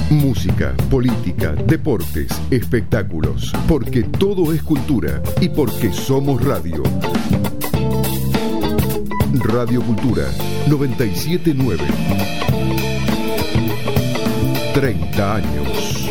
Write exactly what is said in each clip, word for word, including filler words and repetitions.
Música, política, deportes, espectáculos. Porque todo es cultura y porque somos radio. Radio Cultura noventa y siete punto nueve. treinta años.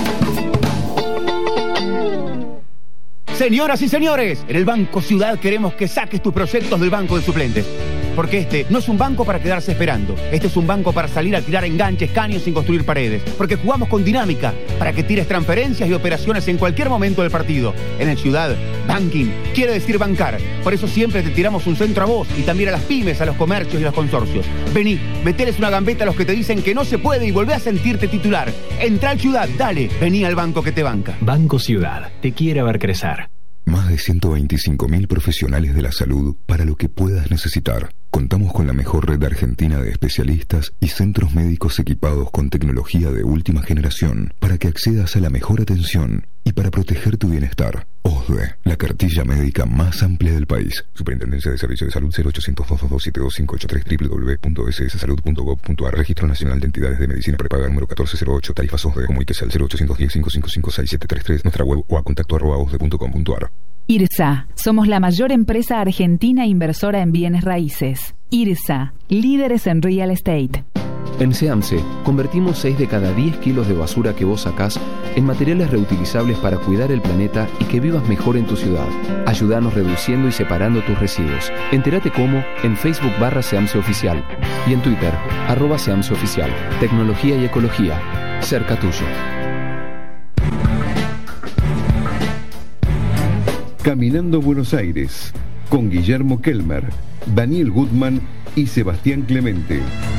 Señoras y señores, en el Banco Ciudad queremos que saques tus proyectos del banco de suplentes. Porque este no es un banco para quedarse esperando. Este es un banco para salir a tirar enganches, caños sin construir paredes. Porque jugamos con dinámica para que tires transferencias y operaciones en cualquier momento del partido. En el Ciudad, banking quiere decir bancar. Por eso siempre te tiramos un centro a vos y también a las pymes, a los comercios y a los consorcios. Vení, meteles una gambeta a los que te dicen que no se puede y volvé a sentirte titular. Entra al Ciudad, dale, vení al banco que te banca. Banco Ciudad, te quiere ver crecer. Más de ciento veinticinco mil profesionales de la salud para lo que puedas necesitar. Contamos con la mejor red argentina de especialistas y centros médicos equipados con tecnología de última generación para que accedas a la mejor atención y para proteger tu bienestar. O S D E, la cartilla médica más amplia del país. Superintendencia de Servicios de Salud cero ochocientos, dos dos dos, siete dos cinco ocho tres, doble u doble u doble u punto ese ese salud punto gob punto a r. Registro Nacional de Entidades de Medicina Prepaga número catorce cero ocho. Tarifas O S D E. Comuníquese al cero ochocientos diez, cinco cinco cinco, seis siete tres tres. Nuestra web o a contacto arroba osde punto com punto a r. IRSA. Somos la mayor empresa argentina inversora en bienes raíces. IRSA. Líderes en real estate. En SEAMSE, convertimos seis de cada diez kilos de basura que vos sacás en materiales reutilizables para cuidar el planeta y que vivas mejor en tu ciudad. Ayúdanos reduciendo y separando tus residuos. Entérate cómo en Facebook barra SEAMSE Oficial y en Twitter, arroba SEAMSE Oficial. Tecnología y ecología. Cerca tuyo. Caminando Buenos Aires, con Guillermo Kelmer, Daniel Gutman y Sebastián Clemente.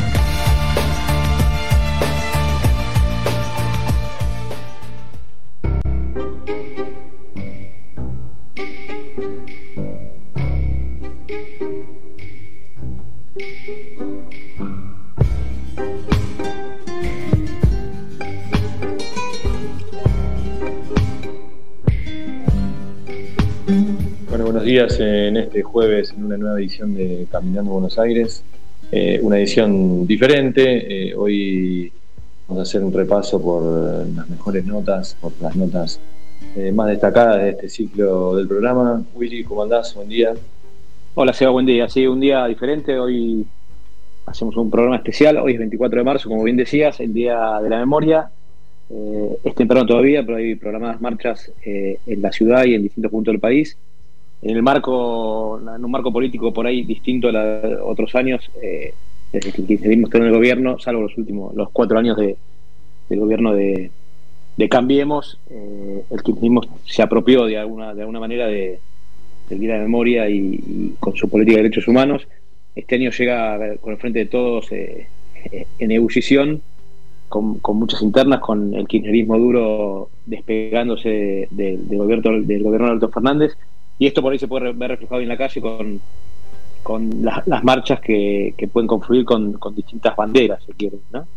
Buenos días en este jueves en una nueva edición de Caminando Buenos Aires, eh, una edición diferente. Eh, hoy vamos a hacer un repaso por las mejores notas, por las notas eh, más destacadas de este ciclo del programa. Willy, ¿cómo andás? Buen día. Hola Seba, buen día. Sí, un día diferente. Hoy hacemos un programa especial. Hoy es veinticuatro de marzo, como bien decías, el Día de la Memoria. Eh, es temprano todavía, pero hay programadas marchas eh, en la ciudad y en distintos puntos del país. En el marco, en un marco político por ahí distinto a la, otros años, eh, desde que seguimos en el gobierno, salvo los últimos, los cuatro años de, del gobierno de, de Cambiemos, eh, el kirchnerismo se apropió de alguna, de alguna manera de, del Día de la Memoria y, y con su política de derechos humanos. Este año llega con el Frente de Todos eh, en ebullición, con, con muchas internas, con el kirchnerismo duro despegándose de, de, del gobierno del gobierno de Alberto Fernández. Y esto por ahí se puede ver reflejado en la calle con, con la, las marchas que, que pueden confluir con, con distintas banderas, si quieren, ¿no?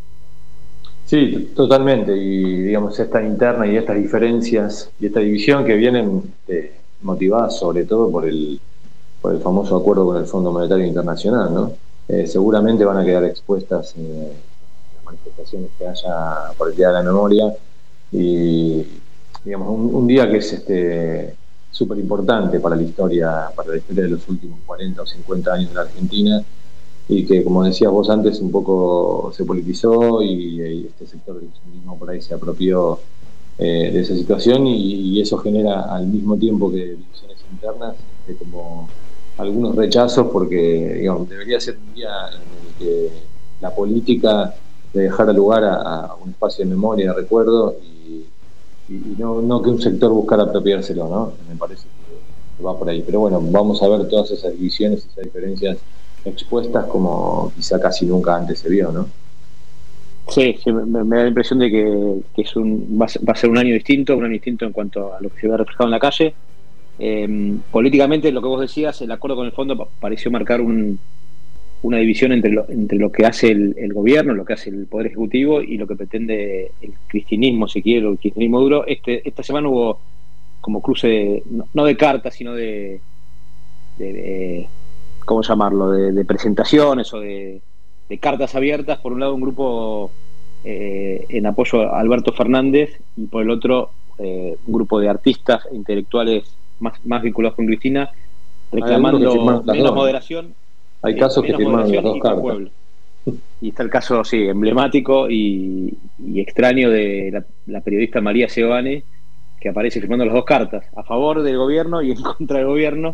Sí, totalmente. Y digamos, esta interna y estas diferencias y esta división que vienen eh, motivadas sobre todo por el, por el famoso acuerdo con el Fondo Monetario Internacional, ¿no? Eh, seguramente van a quedar expuestas eh, las manifestaciones que haya por el Día de la Memoria y digamos un, un día que es este súper importante para la historia, para la historia de los últimos cuarenta o cincuenta años de la Argentina, y que, como decías vos antes, un poco se politizó y, y este sector del kirchnerismo por ahí se apropió eh, de esa situación y, y eso genera al mismo tiempo que divisiones internas, eh, como algunos rechazos, porque digamos, debería ser un día en el que la política le dejara lugar a, a un espacio de memoria, de recuerdo, y y no, no que un sector buscara apropiárselo, ¿no? Me parece que va por ahí. Pero bueno, vamos a ver todas esas divisiones, esas diferencias expuestas como quizá casi nunca antes se vio, ¿no? Sí, sí me, me da la impresión de que, que es un, va, a ser, va a ser un año distinto, un año distinto en cuanto a lo que se ve reflejado en la calle. Eh, políticamente, lo que vos decías, el acuerdo con el fondo pareció marcar un, una división entre lo, entre lo que hace el, el gobierno, lo que hace el Poder Ejecutivo y lo que pretende el cristinismo, si quiere, o el cristinismo duro. Este, esta semana hubo como cruce, de, no, no de cartas, sino de, de, de ¿cómo llamarlo?, de, de presentaciones o de, de cartas abiertas. Por un lado, un grupo eh, en apoyo a Alberto Fernández, y por el otro eh, un grupo de artistas e intelectuales más, más vinculados con Cristina, reclamando menos moderación. Hay casos que firmaron las dos cartas. Pueblo. Y está el caso, sí, emblemático y, y extraño de la, la periodista María Seoane, que aparece firmando las dos cartas, a favor del gobierno y en contra del gobierno.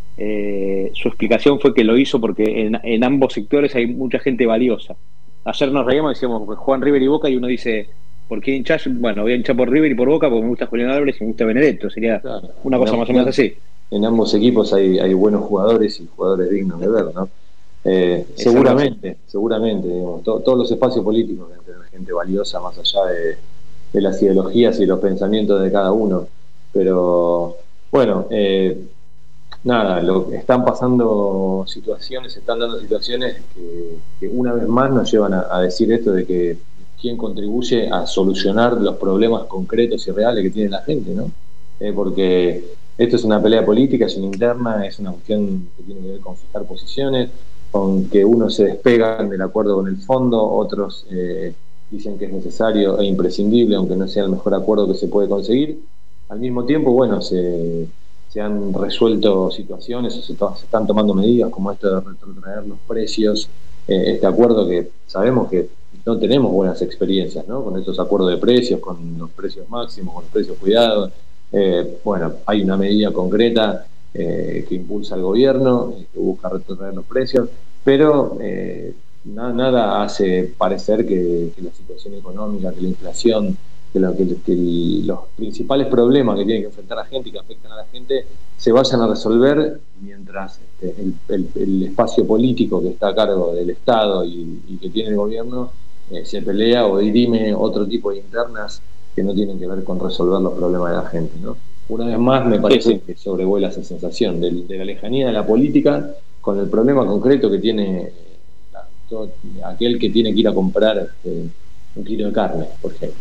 Eh, su explicación fue que lo hizo porque en, en ambos sectores hay mucha gente valiosa. Ayer nos reíamos y decíamos, pues, Juan River y Boca, y uno dice, ¿por qué hinchás? Bueno, voy a hinchar por River y por Boca porque me gusta Julián Álvarez y me gusta Benedetto. Sería claro, una cosa más o menos así. En ambos equipos hay, hay buenos jugadores y jugadores dignos de ver, ¿no? Eh, seguramente, seguramente, digamos, to, todos los espacios políticos deben tener gente valiosa más allá de, de las ideologías y los pensamientos de cada uno. Pero, bueno, eh, nada, lo, están pasando situaciones, se están dando situaciones que, que una vez más nos llevan a, a decir esto de que quién contribuye a solucionar los problemas concretos y reales que tiene la gente, ¿no? Eh, porque esto es una pelea política, es una interna, es una cuestión que tiene que ver con fijar posiciones, con que unos se despegan del acuerdo con el fondo, otros eh, dicen que es necesario e imprescindible, aunque no sea el mejor acuerdo que se puede conseguir. Al mismo tiempo, bueno, se, se han resuelto situaciones o se, to- se están tomando medidas como esto de retrotraer los precios, eh, este acuerdo que sabemos que no tenemos buenas experiencias, ¿no? Con estos acuerdos de precios, con los precios máximos, con los precios cuidados. Eh, bueno, hay una medida concreta eh, que impulsa el gobierno, eh, que busca retrotraer los precios, pero eh, na- nada hace parecer que, que la situación económica, que la inflación, que, lo, que, que el, los principales problemas que tiene que enfrentar la gente y que afectan a la gente se vayan a resolver mientras este, el, el, el espacio político que está a cargo del Estado y, y que tiene el gobierno eh, se pelea o dirime otro tipo de internas que no tienen que ver con resolver los problemas de la gente, ¿no? Una vez más me parece sí, sí. que sobrevuela esa sensación de, de la lejanía de la política con el problema concreto que tiene la, todo, aquel que tiene que ir a comprar este, un kilo de carne, por ejemplo.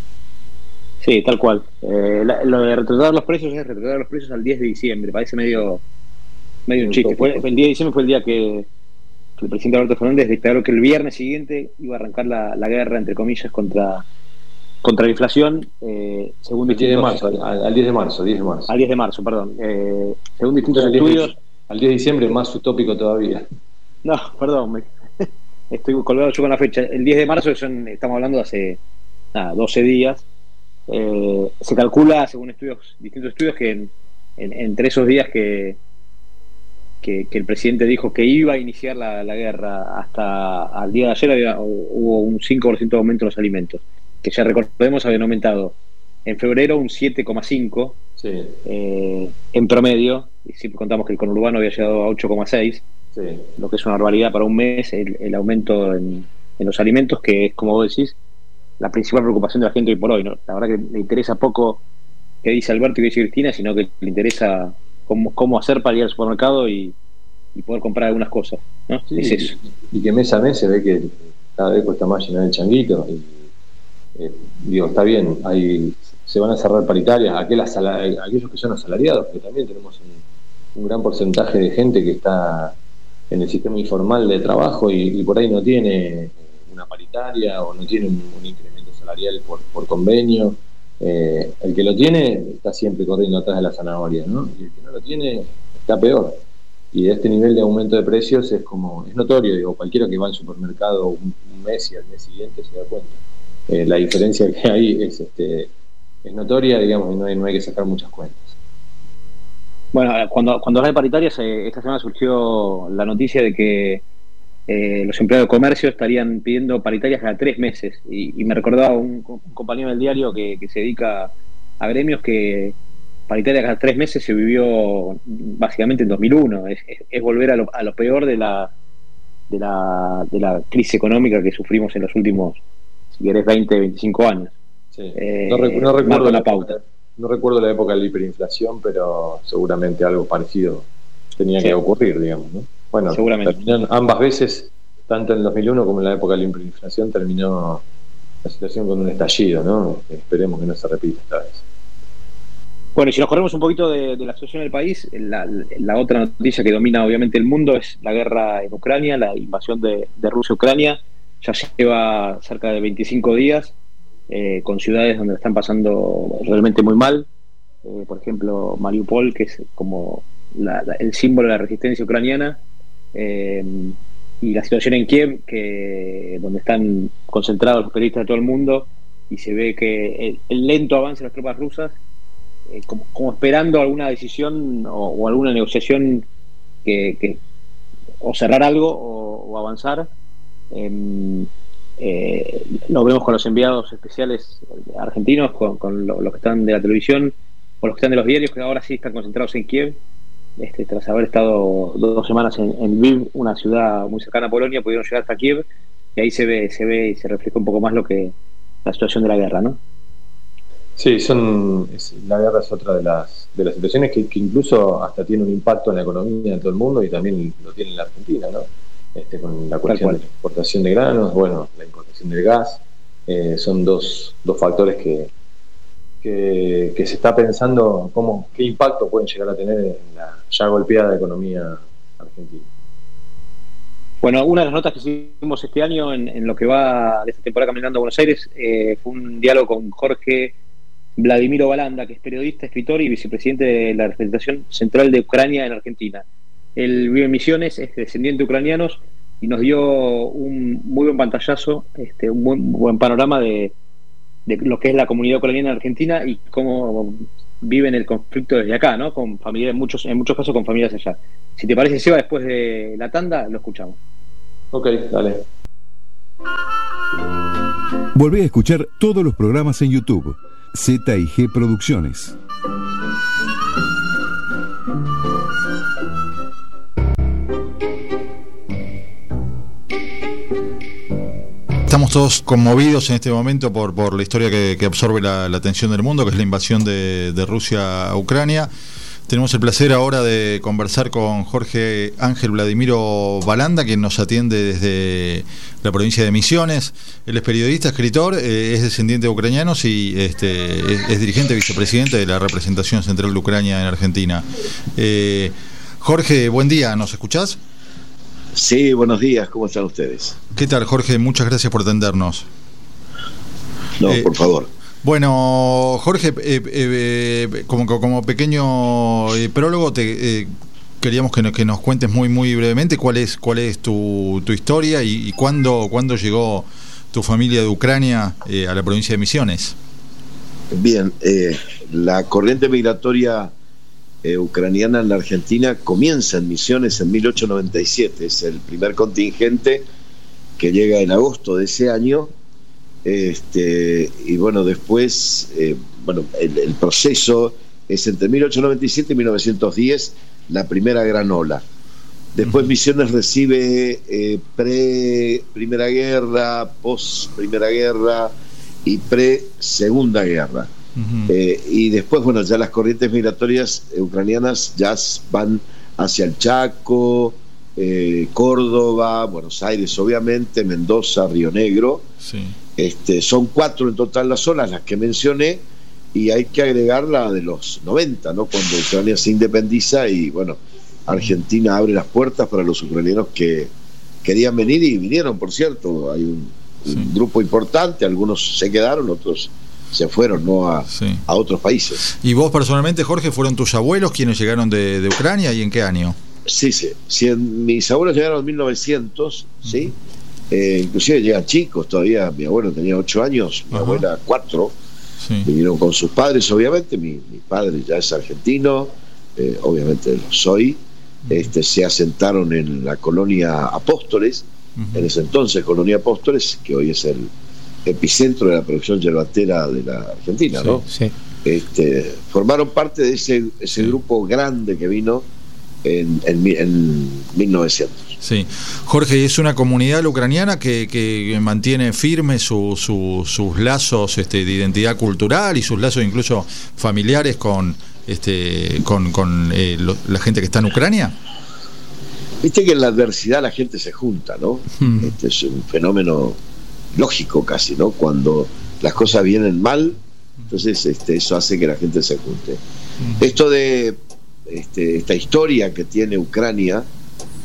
Sí, tal cual. Eh, la, lo de retrasar los precios es retrasar los precios al diez de diciembre, parece medio medio un chiste. Fue, el diez de diciembre fue el día que, que el presidente Alberto Fernández declaró que el viernes siguiente iba a arrancar la, la guerra, entre comillas, contra contra la inflación, eh, según el diez de marzo, al, al diez de marzo, diez de marzo. Al diez de marzo, perdón. Eh, según distintos al estudios... diez, al diez de diciembre más utópico todavía. No, perdón, me, estoy colgado yo con la fecha. El diez de marzo, son, estamos hablando de hace nada, doce días. Eh, se calcula, según estudios, distintos estudios, que en, en, entre esos días que, que, que el presidente dijo que iba a iniciar la, la guerra hasta al día de ayer había, hubo un cinco por ciento de aumento en los alimentos, que ya recordemos habían aumentado en febrero un siete coma cinco sí. eh, en promedio, y siempre contamos que el conurbano había llegado a ocho coma seis, sí. lo que es una barbaridad para un mes, el, el aumento en, en los alimentos, que es, como vos decís, la principal preocupación de la gente hoy por hoy, ¿no? La verdad que le interesa poco qué dice Alberto y qué dice Cristina, sino que le interesa cómo, cómo hacer para ir al supermercado y, y poder comprar algunas cosas, ¿no? Sí, es eso. Y, y que mes a mes se ve que cada vez cuesta más llenar el changuito y Eh, digo, está bien, hay, se van a cerrar paritarias, aquellas, aquellos que son asalariados, porque también tenemos un, un gran porcentaje de gente que está en el sistema informal de trabajo y, y por ahí no tiene una paritaria o no tiene un, un incremento salarial por, por convenio. Eh, el que lo tiene está siempre corriendo atrás de la zanahoria, ¿no? Y el que no lo tiene está peor. Y este nivel de aumento de precios es como, es notorio, digo, cualquiera que va al supermercado un, un mes y al mes siguiente se da cuenta. Eh, la diferencia que hay es este es notoria, digamos, y no hay, no hay que sacar muchas cuentas. Bueno, cuando cuando habla de paritarias, eh, esta semana surgió la noticia de que eh, los empleados de comercio estarían pidiendo paritarias cada tres meses, y, y me recordaba un, un compañero del diario que, que se dedica a gremios que paritaria cada tres meses se vivió básicamente en dos mil uno, es, es, es volver a lo, a lo peor de la, de la de la crisis económica que sufrimos en los últimos, si querés, veinte, veinticinco años. Sí. Eh, no, rec- no recuerdo la pauta. Época, no recuerdo la época de la hiperinflación, pero seguramente algo parecido tenía sí. que ocurrir, digamos, ¿no? Bueno, seguramente. Terminaron, ambas veces, tanto en el dos mil uno como en la época de la hiperinflación, terminó la situación con un estallido, ¿no? Esperemos que no se repita esta vez. Bueno, y si nos corremos un poquito de, de la situación del país, la, la otra noticia que domina obviamente el mundo es la guerra en Ucrania, la invasión de, de Rusia a Ucrania. ya lleva cerca de veinticinco días, eh, con ciudades donde están pasando realmente muy mal. Eh, por ejemplo, Mariupol, que es como la, la, el símbolo de la resistencia ucraniana, eh, y la situación en Kiev, que donde están concentrados los periodistas de todo el mundo, y se ve que el, el lento avance de las tropas rusas, eh, como, como esperando alguna decisión o, o alguna negociación que, que o cerrar algo o, o avanzar. Eh, eh, lo vemos con los enviados especiales argentinos, con, con los lo que están de la televisión o los que están de los diarios, que ahora sí están concentrados en Kiev. Este, tras haber estado dos semanas en, en Lviv, una ciudad muy cercana a Polonia, pudieron llegar hasta Kiev, y ahí se ve, se ve y se refleja un poco más lo que la situación de la guerra, ¿no? Sí, son es, la guerra es otra de las de las situaciones que, que incluso hasta tiene un impacto en la economía de todo el mundo, y también lo tiene en la Argentina, ¿no? Este, con la cuestión de la exportación de granos, bueno, la importación del gas, eh, son dos, dos factores que, que que se está pensando cómo qué impacto pueden llegar a tener en la ya golpeada economía argentina. Bueno, una de las notas que hicimos este año en, en lo que va de esta temporada Caminando a Buenos Aires, eh, fue un diálogo con Jorge Vladimiro Balanda, que es periodista, escritor y vicepresidente de la representación central de Ucrania en Argentina. Él vive en Misiones, es descendiente de ucranianos, y nos dio un muy buen pantallazo, este, un buen, buen panorama de, de lo que es la comunidad ucraniana en Argentina y cómo viven el conflicto desde acá, ¿no? Con familias, en muchos, en muchos casos con familias allá. Si te parece, Seba, después de la tanda lo escuchamos. Ok, dale. Volvé a escuchar todos los programas en YouTube. Z y G Producciones. Estamos todos conmovidos en este momento por, por la historia que, que absorbe la, la atención del mundo, que es la invasión de, de Rusia a Ucrania. Tenemos el placer ahora de conversar con Jorge Ángel Vladimiro Balanda, quien nos atiende desde la provincia de Misiones. Él es periodista, escritor, eh, es descendiente de ucranianos y este, es, es dirigente, vicepresidente de la representación central de Ucrania en Argentina. Eh, Jorge, buen día, ¿nos escuchás? Sí, buenos días, ¿cómo están ustedes? ¿Qué tal, Jorge? Muchas gracias por atendernos. No, eh, por favor. Bueno, Jorge, eh, eh, como, como pequeño eh, prólogo, te, eh, queríamos que nos, que nos cuentes muy muy brevemente cuál es cuál es tu, tu historia y, y cuándo, cuándo llegó tu familia de Ucrania eh, a la provincia de Misiones. Bien, eh, la corriente migratoria eh, ucraniana en la Argentina comienza en Misiones en mil ochocientos noventa y siete, es el primer contingente que llega en agosto de ese año. Este, y bueno, después, eh, bueno, el, el proceso es entre mil ochocientos noventa y siete y mil novecientos diez, la primera gran ola. Después Misiones recibe eh, pre-primera guerra, post-primera guerra y pre-segunda guerra. Uh-huh. eh, y después, bueno, ya las corrientes migratorias eh, ucranianas ya van hacia el Chaco, eh, Córdoba, Buenos Aires, obviamente, Mendoza, Río Negro. Sí. Este, son cuatro en total las olas, las que mencioné, y hay que agregar la de los noventa, ¿no? Cuando Ucrania se independiza y bueno, Argentina abre las puertas para los ucranianos que querían venir y vinieron, por cierto. Hay un, sí. un grupo importante, algunos se quedaron, otros se fueron, ¿no? A, sí. a otros países. ¿Y vos personalmente, Jorge, fueron tus abuelos quienes llegaron de, de Ucrania y en qué año? Sí, sí, sí en, mis abuelos llegaron en mil novecientos, uh-huh. ¿sí? Eh, inclusive llegan chicos todavía. Mi abuelo tenía ocho años, mi Ajá. abuela cuatro. Sí. Vinieron con sus padres, obviamente. Mi, mi padre ya es argentino, eh, obviamente lo soy. Uh-huh. Este, se asentaron en la colonia Apóstoles, uh-huh. en ese entonces colonia Apóstoles, que hoy es el epicentro de la producción yerbatera de la Argentina, sí, ¿no? Sí. Este, formaron parte de ese, ese sí. grupo grande que vino en, en, en mil novecientos. Sí, Jorge, es una comunidad ucraniana que, que mantiene firmes su, su, sus lazos este, de identidad cultural y sus lazos incluso familiares con este con, con eh, lo, la gente que está en Ucrania. Viste que en la adversidad la gente se junta, ¿no? Hmm. Este es un fenómeno lógico casi, ¿no? Cuando las cosas vienen mal, entonces este, eso hace que la gente se junte. Hmm. Esto de este, esta historia que tiene Ucrania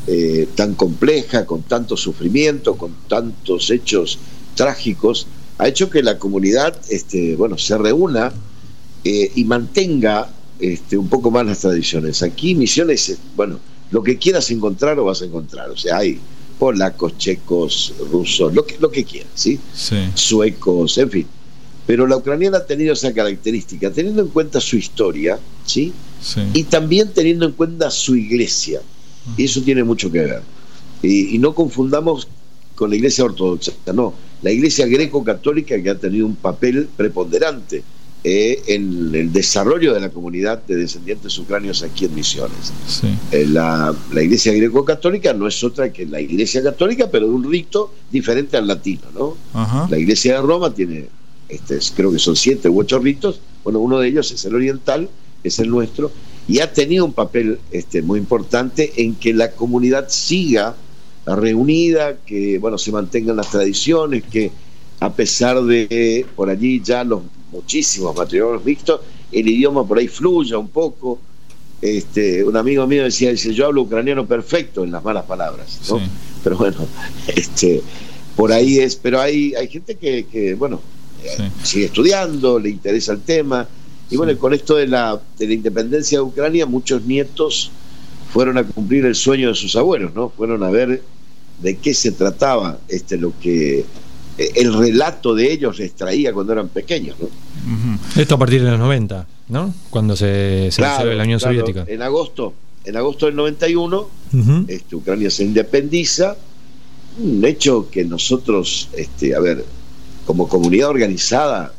eh, tan compleja, con tanto sufrimiento, con tantos hechos trágicos, ha hecho que la comunidad este, bueno, se reúna eh, y mantenga este, un poco más las tradiciones. Aquí Misiones, bueno, lo que quieras encontrar lo vas a encontrar, o sea, hay polacos, checos, rusos, lo que, lo que quieras, ¿sí? Sí. Suecos, en fin. Pero la ucraniana ha tenido esa característica, teniendo en cuenta su historia, ¿sí? Sí. Y también teniendo en cuenta su iglesia. Y eso tiene mucho que ver. Y, y no confundamos con la iglesia ortodoxa, no. La iglesia greco-católica, que ha tenido un papel preponderante eh, en el desarrollo de la comunidad de descendientes ucranios aquí en Misiones. Sí. Eh, la, la iglesia greco-católica no es otra que la iglesia católica, pero de un rito diferente al latino, ¿no? Ajá. La iglesia de Roma tiene, este, creo que son siete u ocho ritos. Bueno, uno de ellos es el oriental, es el nuestro, y ha tenido un papel este, muy importante en que la comunidad siga reunida, que bueno, se mantengan las tradiciones, que a pesar de por allí ya los muchísimos matrimonios mixtos, el idioma por ahí fluya un poco. Este, un amigo mío decía, dice, yo hablo ucraniano perfecto en las malas palabras, ¿no? Sí. Pero bueno, este, por ahí es, pero hay, hay gente que, que bueno, Sí. sigue estudiando, le interesa el tema. Y bueno, Sí. con esto de la, de la independencia de Ucrania, muchos nietos fueron a cumplir el sueño de sus abuelos, ¿no? Fueron a ver de qué se trataba este, lo que eh, el relato de ellos les traía cuando eran pequeños, ¿no? Uh-huh. Esto a partir de los noventa, ¿no? Cuando se, se Claro, disolvió la Unión claro. Soviética. En agosto, en agosto del noventa y uno, Uh-huh. este, Ucrania se independiza, un hecho que nosotros, este, a ver, como comunidad organizada,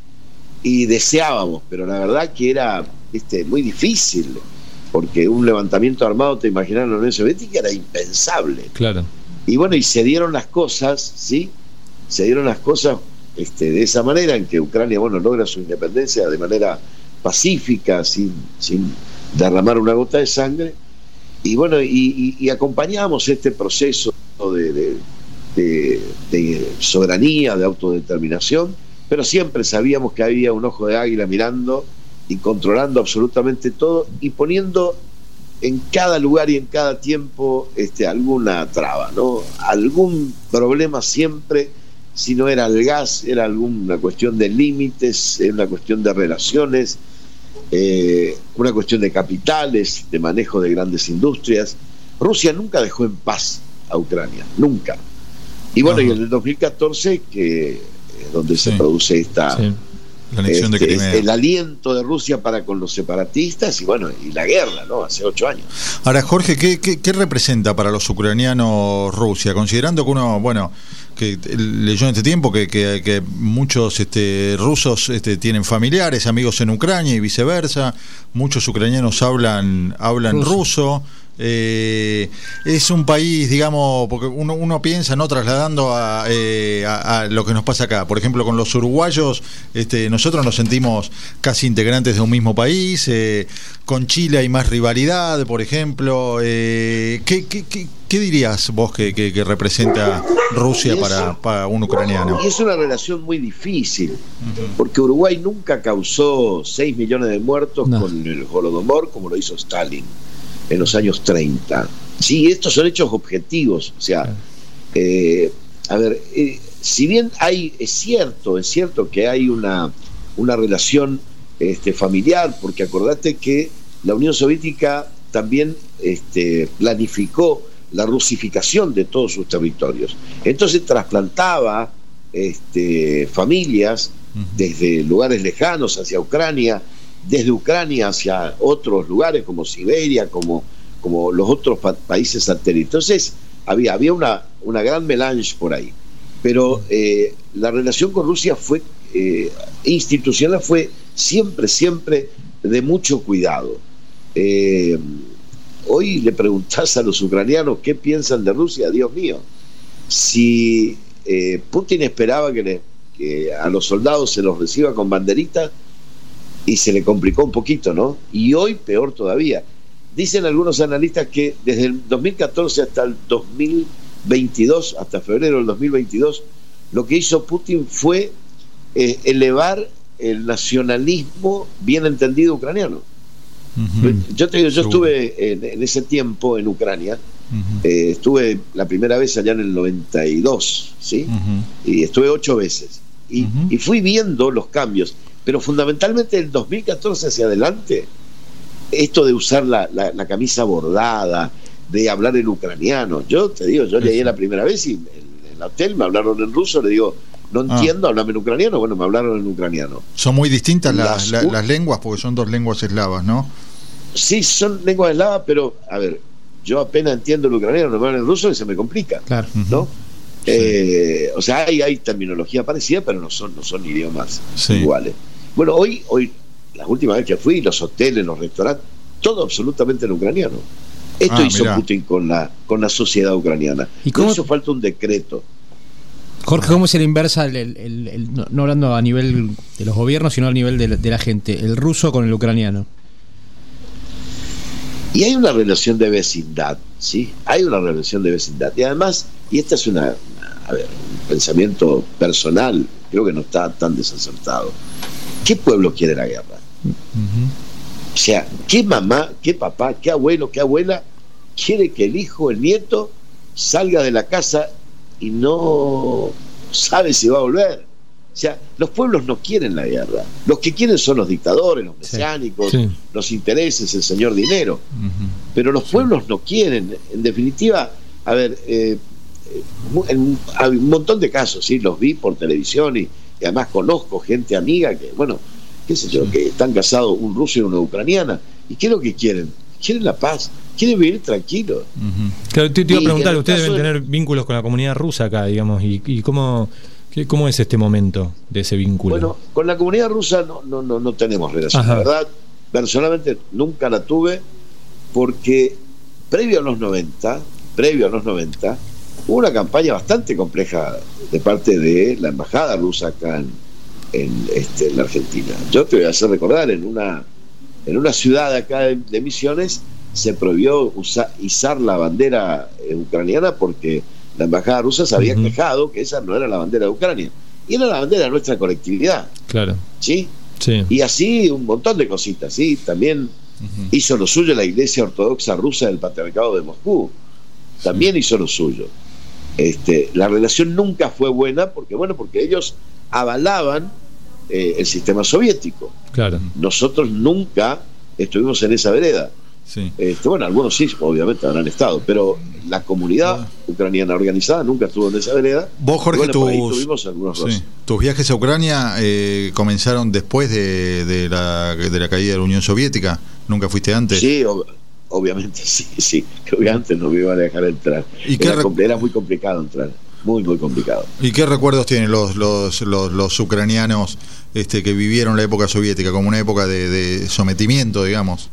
y deseábamos, pero la verdad que era este, muy difícil, porque un levantamiento armado, te imaginas, en la Unión Soviética era impensable. Claro. Y bueno, y se dieron las cosas, ¿sí? Se dieron las cosas este, de esa manera, en que Ucrania, bueno, logra su independencia de manera pacífica, sin, sin derramar una gota de sangre. Y bueno, y, y, y acompañamos este proceso de, de, de, de soberanía, de autodeterminación, pero siempre sabíamos que había un ojo de águila mirando y controlando absolutamente todo y poniendo en cada lugar y en cada tiempo este, alguna traba, ¿no? Algún problema siempre, si no era el gas, era alguna cuestión de límites, era una cuestión de relaciones, eh, una cuestión de capitales, de manejo de grandes industrias. Rusia nunca dejó en paz a Ucrania, nunca. Y bueno, uh-huh. y en el dos mil catorce, que eh, donde Sí. se produce esta... Sí. La anexión de Este, Crimea. el aliento de Rusia para con los separatistas y bueno, y la guerra, ¿no? Hace ocho años. Ahora, Jorge, ¿qué, qué, qué representa para los ucranianos Rusia? Considerando que uno, bueno, que leyó en este tiempo que, que, que muchos este, rusos este, tienen familiares, amigos en Ucrania y viceversa, muchos ucranianos hablan, hablan ruso. ruso. Eh, es un país, digamos, porque uno, uno piensa, no trasladando a, eh, a, a lo que nos pasa acá, por ejemplo, con los uruguayos, este, nosotros nos sentimos casi integrantes de un mismo país, eh, con Chile hay más rivalidad, por ejemplo. Eh, ¿qué, qué, qué, ¿Qué dirías vos que, que, que representa Rusia es, para, para un ucraniano? Y es una relación muy difícil, uh-huh. porque Uruguay nunca causó seis millones de muertos no. con el Holodomor como lo hizo Stalin en los años treinta. Sí, estos son hechos objetivos. O sea, eh, a ver, eh, si bien hay, es cierto, es cierto que hay una, una relación este, familiar, porque acordate que la Unión Soviética también este, planificó la rusificación de todos sus territorios. Entonces trasplantaba este, familias uh-huh. desde lugares lejanos hacia Ucrania, desde Ucrania hacia otros lugares como Siberia, como, como los otros pa- países satélites. Entonces había, había una, una gran melange por ahí. Pero eh, la relación con Rusia fue eh, institucional, fue siempre, siempre de mucho cuidado. Eh, hoy le preguntás a los ucranianos qué piensan de Rusia, Dios mío. Si eh, Putin esperaba que, le, que a los soldados se los reciba con banderitas, y se le complicó un poquito, ¿no? Y hoy peor todavía. Dicen algunos analistas que desde el dos mil catorce hasta el dos mil veintidós, hasta febrero del dos mil veintidós, lo que hizo Putin fue eh, elevar el nacionalismo bien entendido ucraniano. Uh-huh. Yo te digo, yo Seguro. estuve en, en ese tiempo en Ucrania Uh-huh. Eh, estuve la primera vez allá en el noventa y dos, ¿sí? Uh-huh. Y estuve ocho veces. Y, uh-huh. y fui viendo los cambios. Pero fundamentalmente del dos mil catorce hacia adelante, esto de usar la, la, la camisa bordada, de hablar en ucraniano. Yo te digo, yo leí la primera vez y en, en el hotel me hablaron en ruso, le digo, no entiendo, ah. háblame en ucraniano. Bueno, me hablaron en ucraniano. Son muy distintas las, la, las lenguas, porque son dos lenguas eslavas, ¿no? Sí, son lenguas eslavas, pero, a ver, yo apenas entiendo el ucraniano, no me hablan en ruso y se me complica, claro. ¿no? Uh-huh. Sí. Eh, o sea, hay, hay terminología parecida, pero no son, no son idiomas sí. iguales. Bueno, hoy, hoy, la última vez que fui, los hoteles, los restaurantes, todo absolutamente en ucraniano. Esto ah, hizo mirá. Putin con la, con la sociedad ucraniana. ¿Y cómo hizo falta un decreto? Jorge, ¿cómo se le inversa, el, el, el, el, no, no hablando a nivel de los gobiernos, sino a nivel de, de la gente, el ruso con el ucraniano? Y hay una relación de vecindad, ¿sí? Hay una relación de vecindad. Y además, y esta es una, a ver, un pensamiento personal, creo que no está tan desacertado. ¿Qué pueblo quiere la guerra? Uh-huh. O sea, ¿qué mamá, qué papá, qué abuelo, qué abuela quiere que el hijo, el nieto, salga de la casa y no sabe si va a volver? O sea, los pueblos no quieren la guerra. Los que quieren son los dictadores, los mesiánicos, sí, sí. los intereses, el señor dinero. Uh-huh. Pero los pueblos sí. no quieren. En definitiva, a ver, eh, en, hay un montón de casos, ¿sí? Los vi por televisión y, y además conozco gente amiga que, bueno, qué sé yo, sí. que están casados un ruso y una ucraniana. ¿Y qué es lo que quieren? Quieren la paz, quieren vivir tranquilos. Uh-huh. Claro, te, te iba a preguntar, ustedes deben de... tener vínculos con la comunidad rusa acá, digamos, y, y cómo... ¿Cómo es este momento de ese vínculo? Bueno, con la comunidad rusa no, no, no, no tenemos relación. Ajá. La verdad, personalmente nunca la tuve, porque previo a los noventa, previo a los noventa, hubo una campaña bastante compleja de parte de la embajada rusa acá en, en, este, en la Argentina. Yo te voy a hacer recordar, en una, en una ciudad acá de, de Misiones se prohibió usar, izar la bandera eh, ucraniana porque la embajada rusa se había uh-huh. quejado que esa no era la bandera de Ucrania y era la bandera de nuestra colectividad. Claro. ¿Sí? Sí. Y así un montón de cositas, ¿sí? También uh-huh. hizo lo suyo la Iglesia Ortodoxa Rusa del Patriarcado de Moscú. También sí. hizo lo suyo. Este, la relación nunca fue buena porque, bueno, porque ellos avalaban eh, el sistema soviético. Claro. Nosotros nunca estuvimos en esa vereda. Sí. Este, bueno, algunos sí, obviamente habrán estado, pero la comunidad ah. ucraniana organizada nunca estuvo en esa vereda. Vos, Jorge, bueno, tus, sí. tus viajes a Ucrania eh, comenzaron después de, de, la, de la caída de la Unión Soviética. ¿Nunca fuiste antes? Sí, ob- obviamente sí, sí. Que antes no me iban a dejar entrar. ¿Y era, rec- era muy complicado entrar, muy, muy complicado. ¿Y qué recuerdos tienen los, los, los, los ucranianos este, que vivieron la época soviética como una época de, de sometimiento, digamos?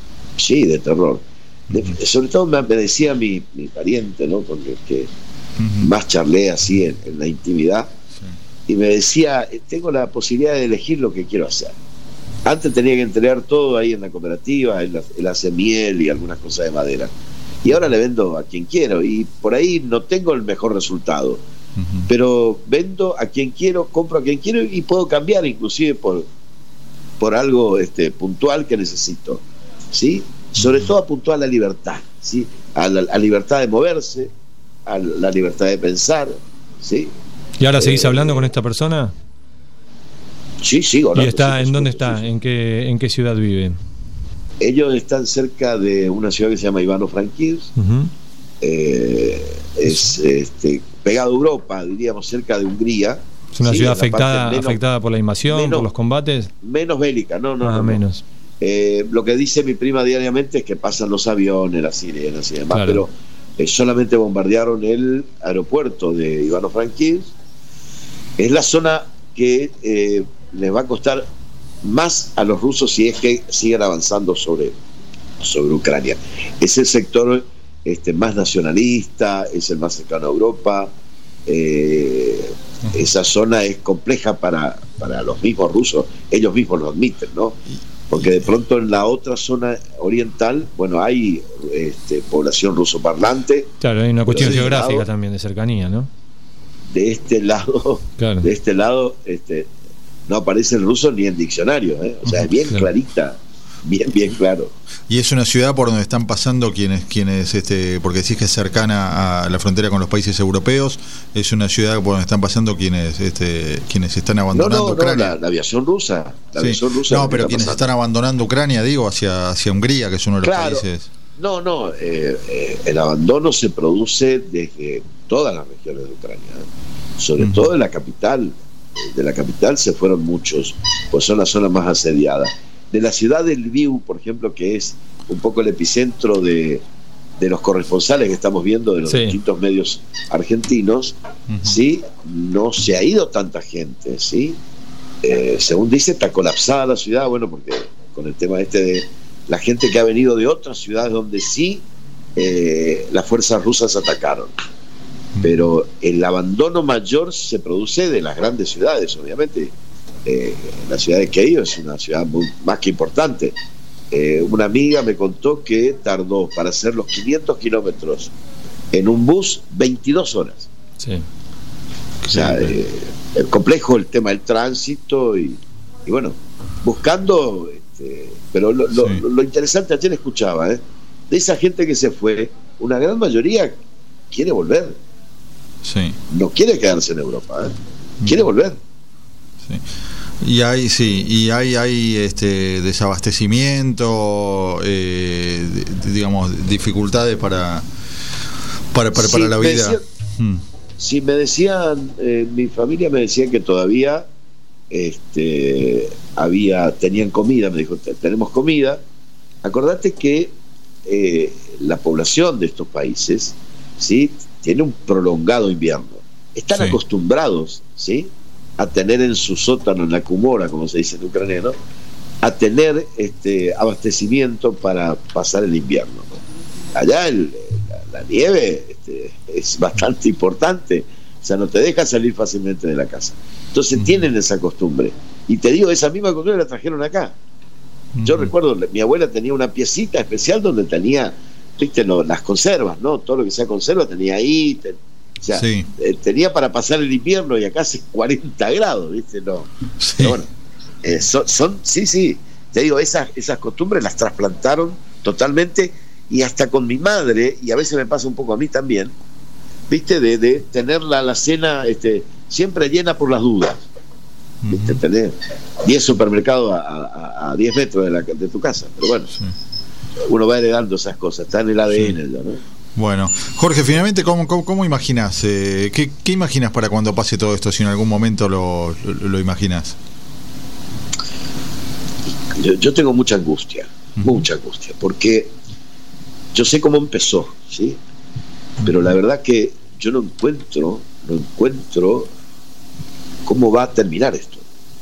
Sí, de terror. De, sobre todo me, me decía mi, mi pariente, ¿no? Con el que uh-huh. más charlé así en, en la intimidad, sí. y me decía, tengo la posibilidad de elegir lo que quiero hacer. Antes tenía que entregar todo ahí en la cooperativa, él, él hace miel y algunas cosas de madera. Y ahora le vendo a quien quiero, y por ahí no tengo el mejor resultado. Uh-huh. Pero vendo a quien quiero, compro a quien quiero y puedo cambiar inclusive por, por algo este, puntual que necesito. ¿Sí? Sobre todo apuntó a la libertad, ¿sí? A la a libertad de moverse, a la libertad de pensar, ¿sí? ¿Y ahora seguís eh, hablando con esta persona? Sí, sigo hablando. ¿Y está, sí, en sí, dónde sí, está? sí. ¿En qué, en qué ciudad vive? Ellos están cerca de una ciudad que se llama Ivano-Frankivsk, uh-huh. eh, es este, pegado a Europa, diríamos cerca de Hungría. ¿Es una ¿sí? ciudad afectada, menos, afectada por la invasión, menos, por los combates? Menos bélica, no, no, ah, no, menos. No. Eh, lo que dice mi prima diariamente es que pasan los aviones, las sirenas y demás, claro. pero eh, solamente bombardearon el aeropuerto de Ivano-Frankivsk. Es la zona que eh, les va a costar más a los rusos si es que siguen avanzando sobre, sobre Ucrania. Es el sector este, más nacionalista, es el más cercano a Europa. Eh, uh-huh. Esa zona es compleja para, para los mismos rusos, ellos mismos lo admiten, ¿no? Porque de pronto en la otra zona oriental, bueno, hay este, población rusoparlante. Claro, hay una cuestión geográfica lado, también de cercanía, ¿no? De este lado, claro. de este lado, este, no aparece el ruso ni en diccionario, ¿eh? O sea, es bien claro. clarita bien, bien claro. Y es una ciudad por donde están pasando quienes, quienes, este, porque decís que es cercana a la frontera con los países europeos, es una ciudad por donde están pasando quienes, este, quienes están abandonando no, no, Ucrania. No, la, la aviación rusa. La sí. aviación rusa no, pero quienes pasando. están abandonando Ucrania, digo, hacia, hacia Hungría, que es uno de los claro. países. No, no, eh, eh, el abandono se produce desde todas las regiones de Ucrania, ¿eh? sobre uh-huh. todo en la capital. De la capital se fueron muchos, pues son las zonas más asediadas. De la ciudad de Lviv, por ejemplo, que es un poco el epicentro de, de los corresponsales que estamos viendo de los sí. distintos medios argentinos, uh-huh. ¿sí? No se ha ido tanta gente, ¿sí? Eh, según dice, está colapsada la ciudad, bueno, porque con el tema este de la gente que ha venido de otras ciudades donde sí eh, las fuerzas rusas atacaron. Pero el abandono mayor se produce de las grandes ciudades, obviamente. Eh, la ciudad de Kiev es una ciudad muy, más que importante. Eh, una amiga me contó que tardó para hacer los quinientos kilómetros en un bus veintidós horas. Sí. O sea, eh, el complejo el tema del tránsito y, y bueno, buscando. Este, pero lo, lo, sí. lo, lo interesante, ayer escuchaba, ¿eh? de esa gente que se fue, una gran mayoría quiere volver. Sí. No quiere quedarse en Europa, ¿eh? quiere volver. Sí. Y hay, sí, y hay, hay este desabastecimiento, eh, digamos, dificultades para para, para, sí, para la vida. Decía, hmm. Sí, me decían, eh, mi familia me decía que todavía este, había, tenían comida, me dijo, tenemos comida. Acordate que eh, la población de estos países, ¿sí?, tiene un prolongado invierno. Están sí. acostumbrados, ¿sí?, a tener en su sótano, en la cumora, como se dice en ucraniano, a tener este abastecimiento para pasar el invierno, ¿no? Allá el, la, la nieve este, es bastante importante, o sea, no te deja salir fácilmente de la casa. Entonces uh-huh. tienen esa costumbre. Y te digo, esa misma costumbre la trajeron acá. Uh-huh. Yo recuerdo, mi abuela tenía una piecita especial donde tenía, viste, no, las conservas, ¿no? Todo lo que sea conserva tenía ahí, te, o sea, sí. eh, tenía para pasar el invierno y acá hace cuarenta grados, viste, no. Sí. Pero bueno, eh, son, son, sí, sí, te digo, esas, esas costumbres las trasplantaron totalmente, y hasta con mi madre, y a veces me pasa un poco a mí también, viste, de, de tener la alacena este, siempre llena por las dudas. ¿Viste? Uh-huh. Tener diez supermercados a, a, a diez metros de, la, de tu casa, pero bueno, sí. uno va heredando esas cosas, está en el A D N sí. ya, ¿no? Bueno, Jorge, finalmente, ¿cómo, cómo, cómo imaginas? Eh, ¿qué, ¿Qué imaginas para cuando pase todo esto, si en algún momento lo, lo, lo imaginas? Yo, yo tengo mucha angustia, uh-huh. mucha angustia, porque yo sé cómo empezó, ¿sí? Pero uh-huh. la verdad que yo no encuentro, no encuentro cómo va a terminar esto.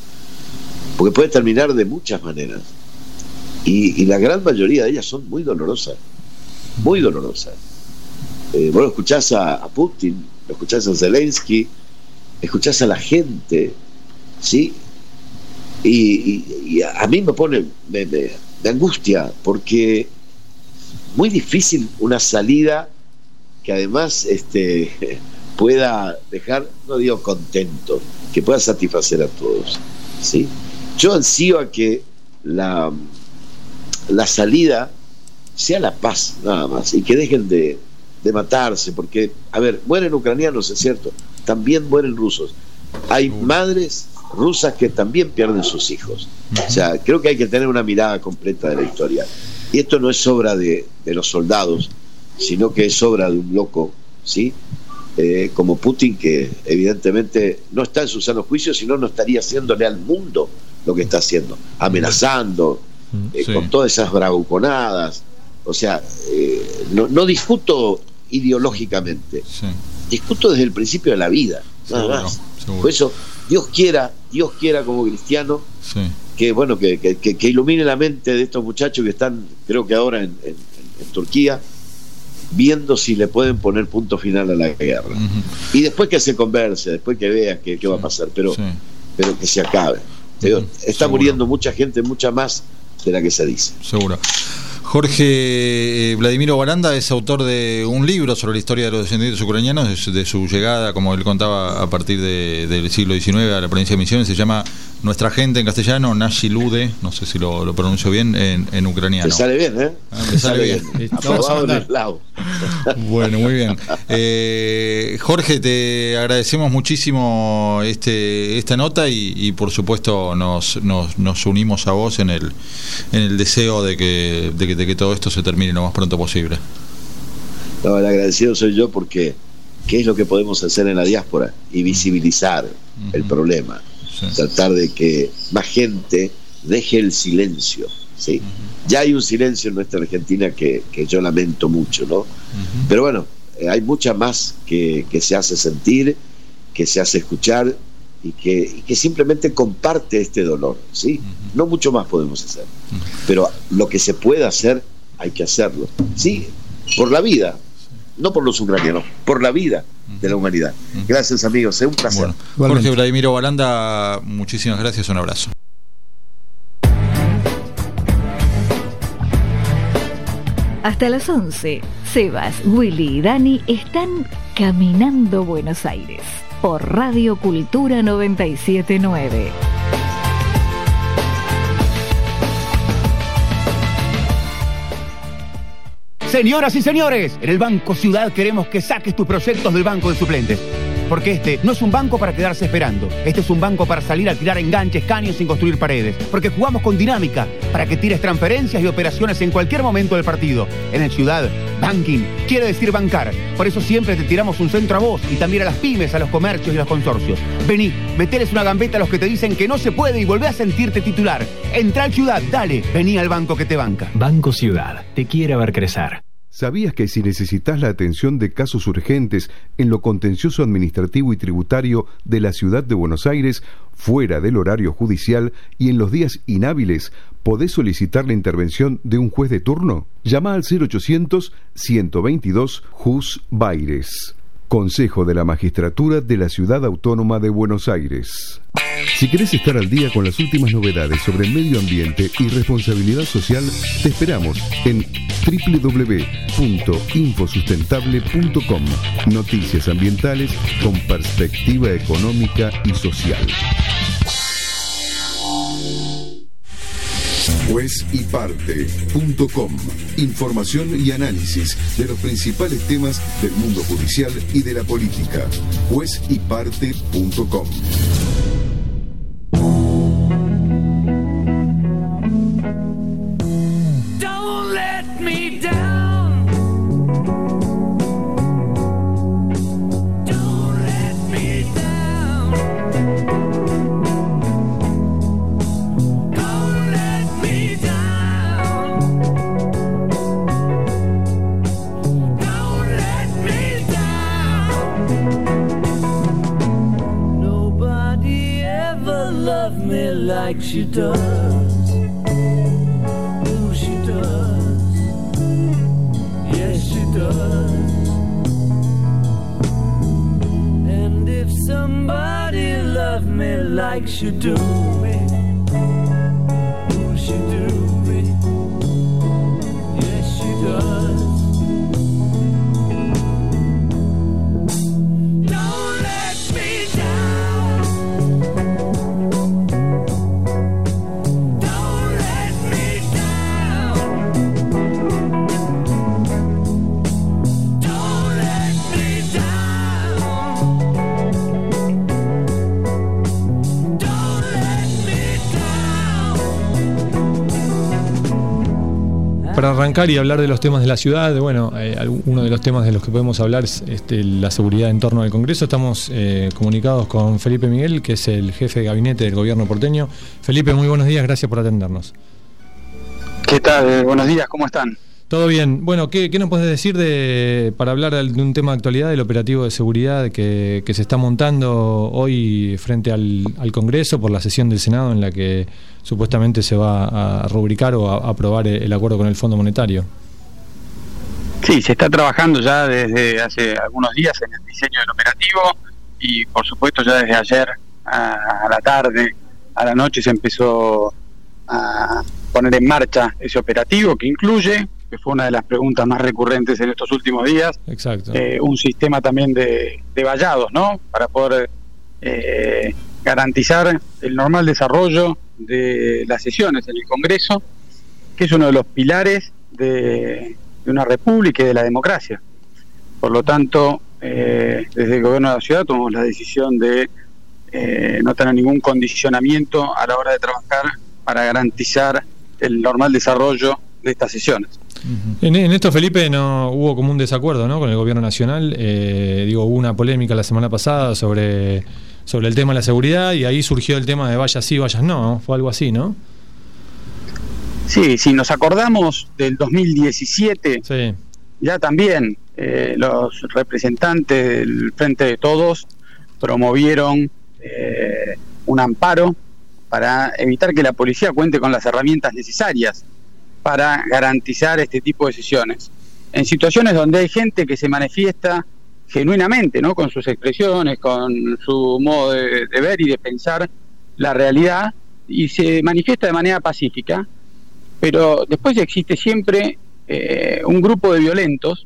Porque puede terminar de muchas maneras. Y, y la gran mayoría de ellas son muy dolorosas, muy dolorosas. Eh, vos lo escuchás a, a Putin, lo escuchás a Zelensky, escuchás a la gente, ¿sí? Y, y, y a, a mí me pone me, me, de angustia, porque muy difícil una salida que además este, pueda dejar, no digo contento, que pueda satisfacer a todos, ¿sí? Yo ansío a que la, la salida sea la paz, nada más, y que dejen de, de matarse, porque, a ver, mueren ucranianos, es cierto, también mueren rusos. Hay madres rusas que también pierden sus hijos. O sea, creo que hay que tener una mirada completa de la historia. Y esto no es obra de, de los soldados, sino que es obra de un loco, ¿sí? Eh, como Putin, que evidentemente no está en su sano juicio, sino no estaría haciéndole al mundo lo que está haciendo, amenazando, eh, sí. con todas esas bravuconadas. O sea, eh, no, no discuto ideológicamente, sí. discuto desde el principio de la vida, nada seguro, más. Seguro. Por eso, Dios quiera, Dios quiera como cristiano, sí. que bueno, que, que, que, que ilumine la mente de estos muchachos que están, creo que ahora en, en, en Turquía, viendo si le pueden poner punto final a la guerra. Uh-huh. Y después que se converse, después que vea qué, qué sí. va a pasar, pero, sí. pero que se acabe. Uh-huh. Está seguro. Muriendo mucha gente, mucha más de la que se dice. Seguro. Jorge eh, Vladimiro Baranda es autor de un libro sobre la historia de los descendientes ucranianos, de, de su llegada, como él contaba, a partir de, del siglo diecinueve a la provincia de Misiones. Se llama nuestra gente en castellano, Nashi Lude, no sé si lo, lo pronuncio bien, en, en ucraniano. Te sale bien, ¿eh? Ah, me sale bien. bien. Aprobado en el lado. Bueno, muy bien. Eh, Jorge, te agradecemos muchísimo este esta nota y, y por supuesto nos, nos, nos unimos a vos en el en el deseo de que, de que, de que todo esto se termine lo más pronto posible. No, el agradecido soy yo porque ¿qué es lo que podemos hacer en la diáspora? Y visibilizar uh-huh. el problema. Sí. Tratar de que más gente deje el silencio, ¿sí? Uh-huh. Ya hay un silencio en nuestra Argentina que, que yo lamento mucho, ¿no? Uh-huh. Pero bueno, eh, hay mucha más que, que se hace sentir, que se hace escuchar y que, y que simplemente comparte este dolor, ¿sí? Uh-huh. No mucho más podemos hacer. Uh-huh. Pero lo que se puede hacer, hay que hacerlo, ¿sí? Por la vida. No por los ucranianos, por la vida de la humanidad. Gracias, amigos, es un placer. Bueno, Jorge Vladimiro Balanda, muchísimas gracias, un abrazo. Hasta las once, Sebas, Willy y Dani están caminando Buenos Aires por Radio Cultura noventa y siete punto nueve. Señoras y señores, en el Banco Ciudad queremos que saques tus proyectos del banco de suplentes. Porque este no es un banco para quedarse esperando. Este es un banco para salir a tirar enganches, caños sin construir paredes. Porque jugamos con dinámica para que tires transferencias y operaciones en cualquier momento del partido. En el Ciudad, banking quiere decir bancar. Por eso siempre te tiramos un centro a vos y también a las pymes, a los comercios y a los consorcios. Vení, meteles una gambeta a los que te dicen que no se puede y volvé a sentirte titular. Entrá al Ciudad, dale, vení al banco que te banca. Banco Ciudad, te quiere ver crecer. ¿Sabías que si necesitas la atención de casos urgentes en lo contencioso administrativo y tributario de la ciudad de Buenos Aires, fuera del horario judicial y en los días inhábiles, podés solicitar la intervención de un juez de turno? Llama al cero ochocientos, ciento veintidós, Jus Baires. Consejo de la Magistratura de la Ciudad Autónoma de Buenos Aires. Si querés estar al día con las últimas novedades sobre el medio ambiente y responsabilidad social, te esperamos en doble u doble u doble u punto infosustentable punto com. Noticias ambientales con perspectiva económica y social. juez y parte punto com. Información y análisis de los principales temas del mundo judicial y de la política. juez y parte punto com. Don't let me down. Don't let me down. Don't let me down. Don't let me down. Nobody ever loved me like she does. And if somebody loved me like she do me, who she do me? Yes, she does. Don't let me down. Don't let me down. Don't let me down. Don't let me down. Para arrancar y hablar de los temas de la ciudad, bueno, eh, uno de los temas de los que podemos hablar es este, la seguridad en torno al Congreso. Estamos eh, comunicados con Felipe Miguel, que es el jefe de gabinete del gobierno porteño. Felipe, muy buenos días, gracias por atendernos. ¿Qué tal? Buenos días, ¿cómo están? Todo bien. Bueno, ¿qué, qué nos puedes decir de para hablar de un tema de actualidad, del operativo de seguridad que, que se está montando hoy frente al, al Congreso por la sesión del Senado en la que supuestamente se va a rubricar o a, a aprobar el acuerdo con el Fondo Monetario? Sí, se está trabajando ya desde hace algunos días en el diseño del operativo y por supuesto ya desde ayer a, a la tarde, a la noche se empezó a poner en marcha ese operativo que incluye, que fue una de las preguntas más recurrentes en estos últimos días, exacto, eh, un sistema también de, de vallados, ¿no? Para poder eh, garantizar el normal desarrollo de las sesiones en el Congreso, que es uno de los pilares de, de una república y de la democracia. Por lo tanto, eh, desde el gobierno de la ciudad tomamos la decisión de eh, no tener ningún condicionamiento a la hora de trabajar para garantizar el normal desarrollo de estas sesiones. En, en esto, Felipe, no hubo como un desacuerdo, ¿no?, con el gobierno nacional. Eh, digo, hubo una polémica la semana pasada sobre, sobre el tema de la seguridad, y ahí surgió el tema de vayas sí, vayas no, ¿no? Fue algo así, ¿no? Sí, si nos acordamos del dos mil diecisiete, sí. ya también eh, los representantes del Frente de Todos promovieron eh, un amparo para evitar que la policía cuente con las herramientas necesarias para garantizar este tipo de sesiones. En situaciones donde hay gente que se manifiesta genuinamente, ¿no?, con sus expresiones, con su modo de, de ver y de pensar la realidad, y se manifiesta de manera pacífica, pero después existe siempre eh, un grupo de violentos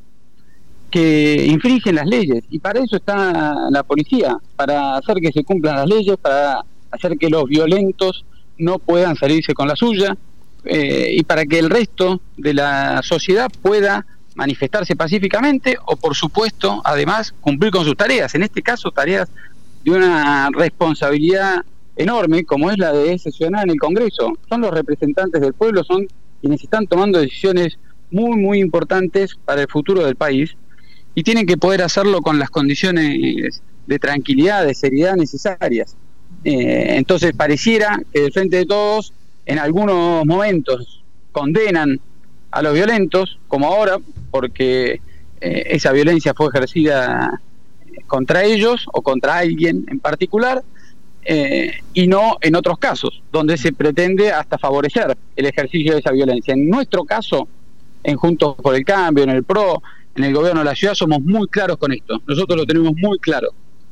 que infringen las leyes, y para eso está la policía, para hacer que se cumplan las leyes, para hacer que los violentos no puedan salirse con la suya, eh, y para que el resto de la sociedad pueda manifestarse pacíficamente o, por supuesto, además, cumplir con sus tareas, en este caso tareas de una responsabilidad enorme, como es la de sesionar en el Congreso. Son los representantes del pueblo, son quienes están tomando decisiones muy, muy importantes para el futuro del país, y tienen que poder hacerlo con las condiciones de tranquilidad, de seriedad necesarias. Eh, entonces pareciera que del Frente de Todos en algunos momentos condenan a los violentos, como ahora, porque eh, esa violencia fue ejercida contra ellos o contra alguien en particular, eh, y no en otros casos, donde se pretende hasta favorecer el ejercicio de esa violencia. En nuestro caso, en Juntos por el Cambio, en el P R O, en el gobierno de la ciudad, somos muy claros con esto. Nosotros lo tenemos muy claro.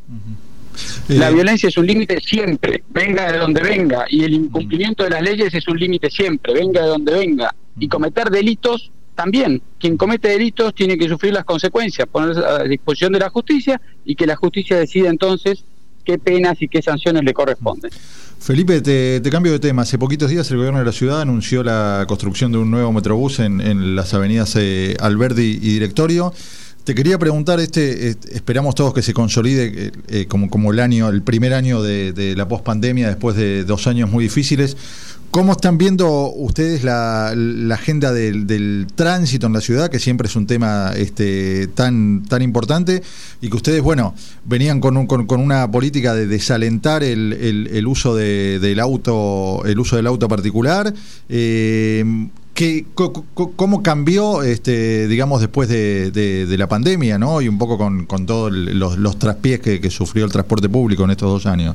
Uh-huh. La eh, violencia es un límite siempre, venga de donde venga, y el incumplimiento uh-huh. de las leyes es un límite siempre, venga de donde venga. Uh-huh. Y cometer delitos también. Quien comete delitos tiene que sufrir las consecuencias, ponerse a disposición de la justicia, y que la justicia decida entonces qué penas y qué sanciones le corresponden. Felipe, te, te cambio de tema. Hace poquitos días el gobierno de la ciudad anunció la construcción de un nuevo metrobús en, en las avenidas eh, Alberdi y Directorio. Te quería preguntar, este, eh, esperamos todos que se consolide eh, como, como el año, el primer año de, de la pospandemia, después de dos años muy difíciles. ¿Cómo están viendo ustedes la, la agenda del, del tránsito en la ciudad, que siempre es un tema este, tan, tan importante, y que ustedes, bueno, venían con, un, con, con una política de desalentar el, el, el uso de, del auto, el uso del auto particular? Eh, ¿qué, co, co, ¿Cómo cambió, este, digamos, después de, de, de la pandemia, ¿no? Y un poco con, con todos los, los traspiés que, que sufrió el transporte público en estos dos años.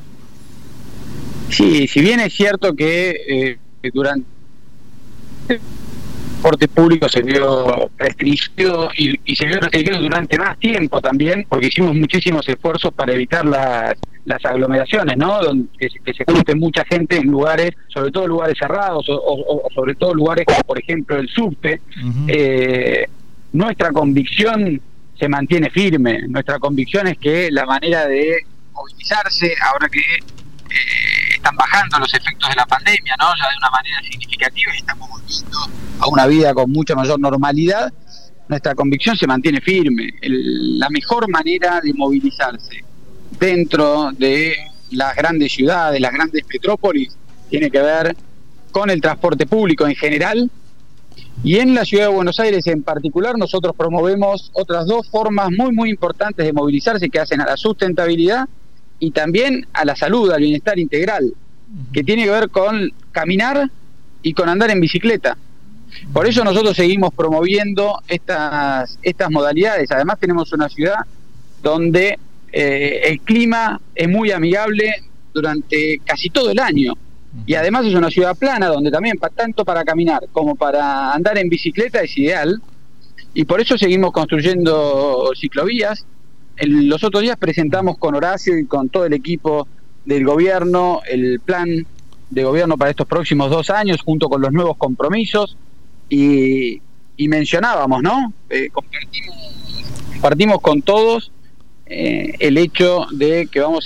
Sí, si bien es cierto que eh, durante el transporte público se vio restringido y, y se vio restringido durante más tiempo también, porque hicimos muchísimos esfuerzos para evitar las, las aglomeraciones, ¿no? Donde que, que se junte mucha gente en lugares, sobre todo lugares cerrados, o, o, o sobre todo lugares como, por ejemplo, el subte. Uh-huh. Eh, nuestra convicción se mantiene firme. Nuestra convicción es que la manera de movilizarse, ahora que Eh, están bajando los efectos de la pandemia, ¿no?, ya de una manera significativa, y estamos volviendo a una vida con mucha mayor normalidad, nuestra convicción se mantiene firme. El, la mejor manera de movilizarse dentro de las grandes ciudades, las grandes metrópolis, tiene que ver con el transporte público en general, y en la ciudad de Buenos Aires en particular nosotros promovemos otras dos formas muy muy importantes de movilizarse, que hacen a la sustentabilidad y también a la salud, al bienestar integral, que tiene que ver con caminar y con andar en bicicleta. Por eso nosotros seguimos promoviendo estas, estas modalidades. Además tenemos una ciudad donde eh, el clima es muy amigable durante casi todo el año, y además es una ciudad plana donde también tanto para caminar como para andar en bicicleta es ideal, y por eso seguimos construyendo ciclovías. El, los otros días presentamos con Horacio y con todo el equipo del gobierno el plan de gobierno para estos próximos dos años, junto con los nuevos compromisos, y, y mencionábamos, ¿no? Eh, compartimos, compartimos con todos eh, el hecho de que vamos a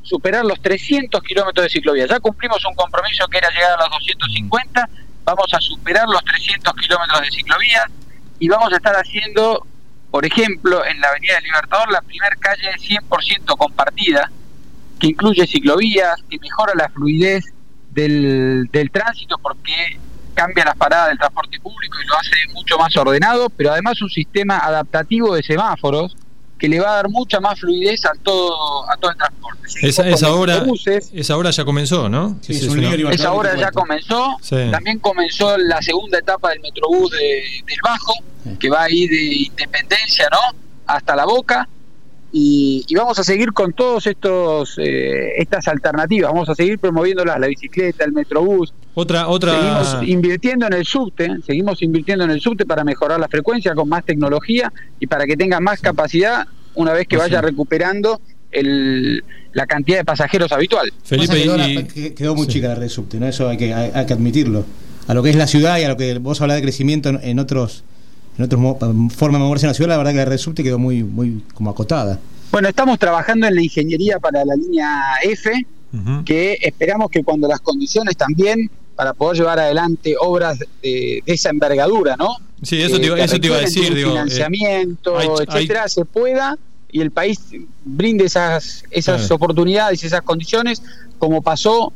superar los trescientos kilómetros de ciclovía. Ya cumplimos un compromiso que era llegar a los doscientos cincuenta, vamos a superar los trescientos kilómetros de ciclovía y vamos a estar haciendo, por ejemplo, en la Avenida del Libertador, la primera calle cien por ciento compartida, que incluye ciclovías, que mejora la fluidez del, del tránsito porque cambia las paradas del transporte público y lo hace mucho más ordenado, pero además un sistema adaptativo de semáforos que le va a dar mucha más fluidez a todo a todo el transporte. Esa, esa, obra, esa obra ya comenzó, ¿no? Sí, sí, una, esa obra ya comenzó, sí. También comenzó la segunda etapa del Metrobús de, del Bajo, sí. Que va ahí de Independencia, ¿no?, hasta La Boca, y, y vamos a seguir con todos estos eh, estas alternativas, vamos a seguir promoviéndolas, la bicicleta, el Metrobús. Otra, otra... Seguimos invirtiendo en el subte, seguimos invirtiendo en el subte para mejorar la frecuencia con más tecnología y para que tenga más capacidad una vez que vaya recuperando el, la cantidad de pasajeros habitual. Felipe, quedó, y... la, quedó muy sí. chica la red de subte, ¿no? Eso hay que, hay, hay que admitirlo. A lo que es la ciudad y a lo que vos hablás de crecimiento en, en otros en otros formas de moverse en la ciudad, la verdad que la red de subte quedó muy, muy como acotada. Bueno, estamos trabajando en la ingeniería para la línea F, uh-huh. que esperamos que cuando las condiciones también para poder llevar adelante obras de, de esa envergadura, ¿no? Sí, eso te, eh, eso te iba a decir, digo, financiamiento, eh, hay, etcétera, hay... se pueda y el país brinde esas esas claro. oportunidades y esas condiciones, como pasó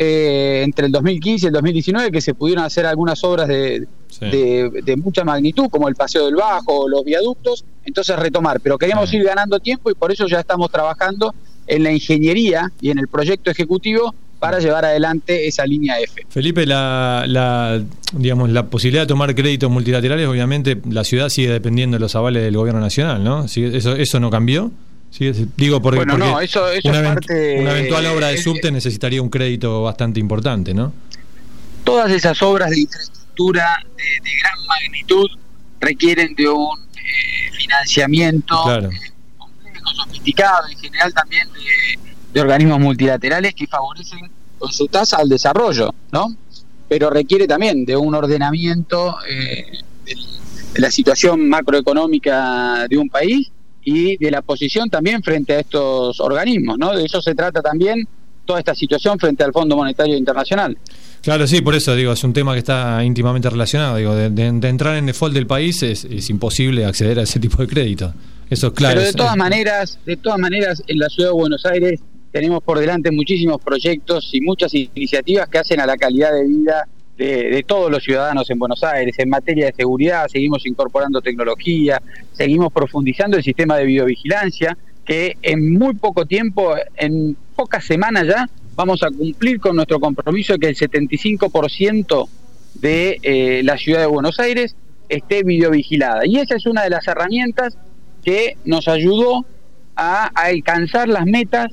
eh, entre el dos mil quince y el dos mil diecinueve, que se pudieron hacer algunas obras de, sí. de, de mucha magnitud, como el Paseo del Bajo, los viaductos, entonces retomar, pero queremos sí. ir ganando tiempo y por eso ya estamos trabajando en la ingeniería y en el proyecto ejecutivo para llevar adelante esa línea F. Felipe, la, la digamos la posibilidad de tomar créditos multilaterales, obviamente la ciudad sigue dependiendo de los avales del gobierno nacional, ¿no? ¿Eso, eso no cambió? ¿Sí? Digo, porque, bueno, porque no, eso, eso una, es parte, una eventual obra de subte necesitaría un crédito bastante importante, ¿no? Todas esas obras de infraestructura de, de gran magnitud requieren de un eh, financiamiento claro. eh, complejo, sofisticado, en general también de de organismos multilaterales que favorecen con su tasa al desarrollo, ¿no? Pero requiere también de un ordenamiento eh, de, de la situación macroeconómica de un país y de la posición también frente a estos organismos, ¿no? De eso se trata también toda esta situación frente al Fondo Monetario Internacional. Claro, sí, por eso digo, es un tema que está íntimamente relacionado, digo, de, de, de entrar en default del país es, es imposible acceder a ese tipo de crédito. Eso es claro. Pero de todas maneras, de todas maneras en la ciudad de Buenos Aires tenemos por delante muchísimos proyectos y muchas iniciativas que hacen a la calidad de vida de, de todos los ciudadanos en Buenos Aires. En materia de seguridad seguimos incorporando tecnología, seguimos profundizando el sistema de videovigilancia, que en muy poco tiempo, en pocas semanas ya, vamos a cumplir con nuestro compromiso de que el setenta y cinco por ciento de eh, la ciudad de Buenos Aires esté videovigilada. Y esa es una de las herramientas que nos ayudó a, a alcanzar las metas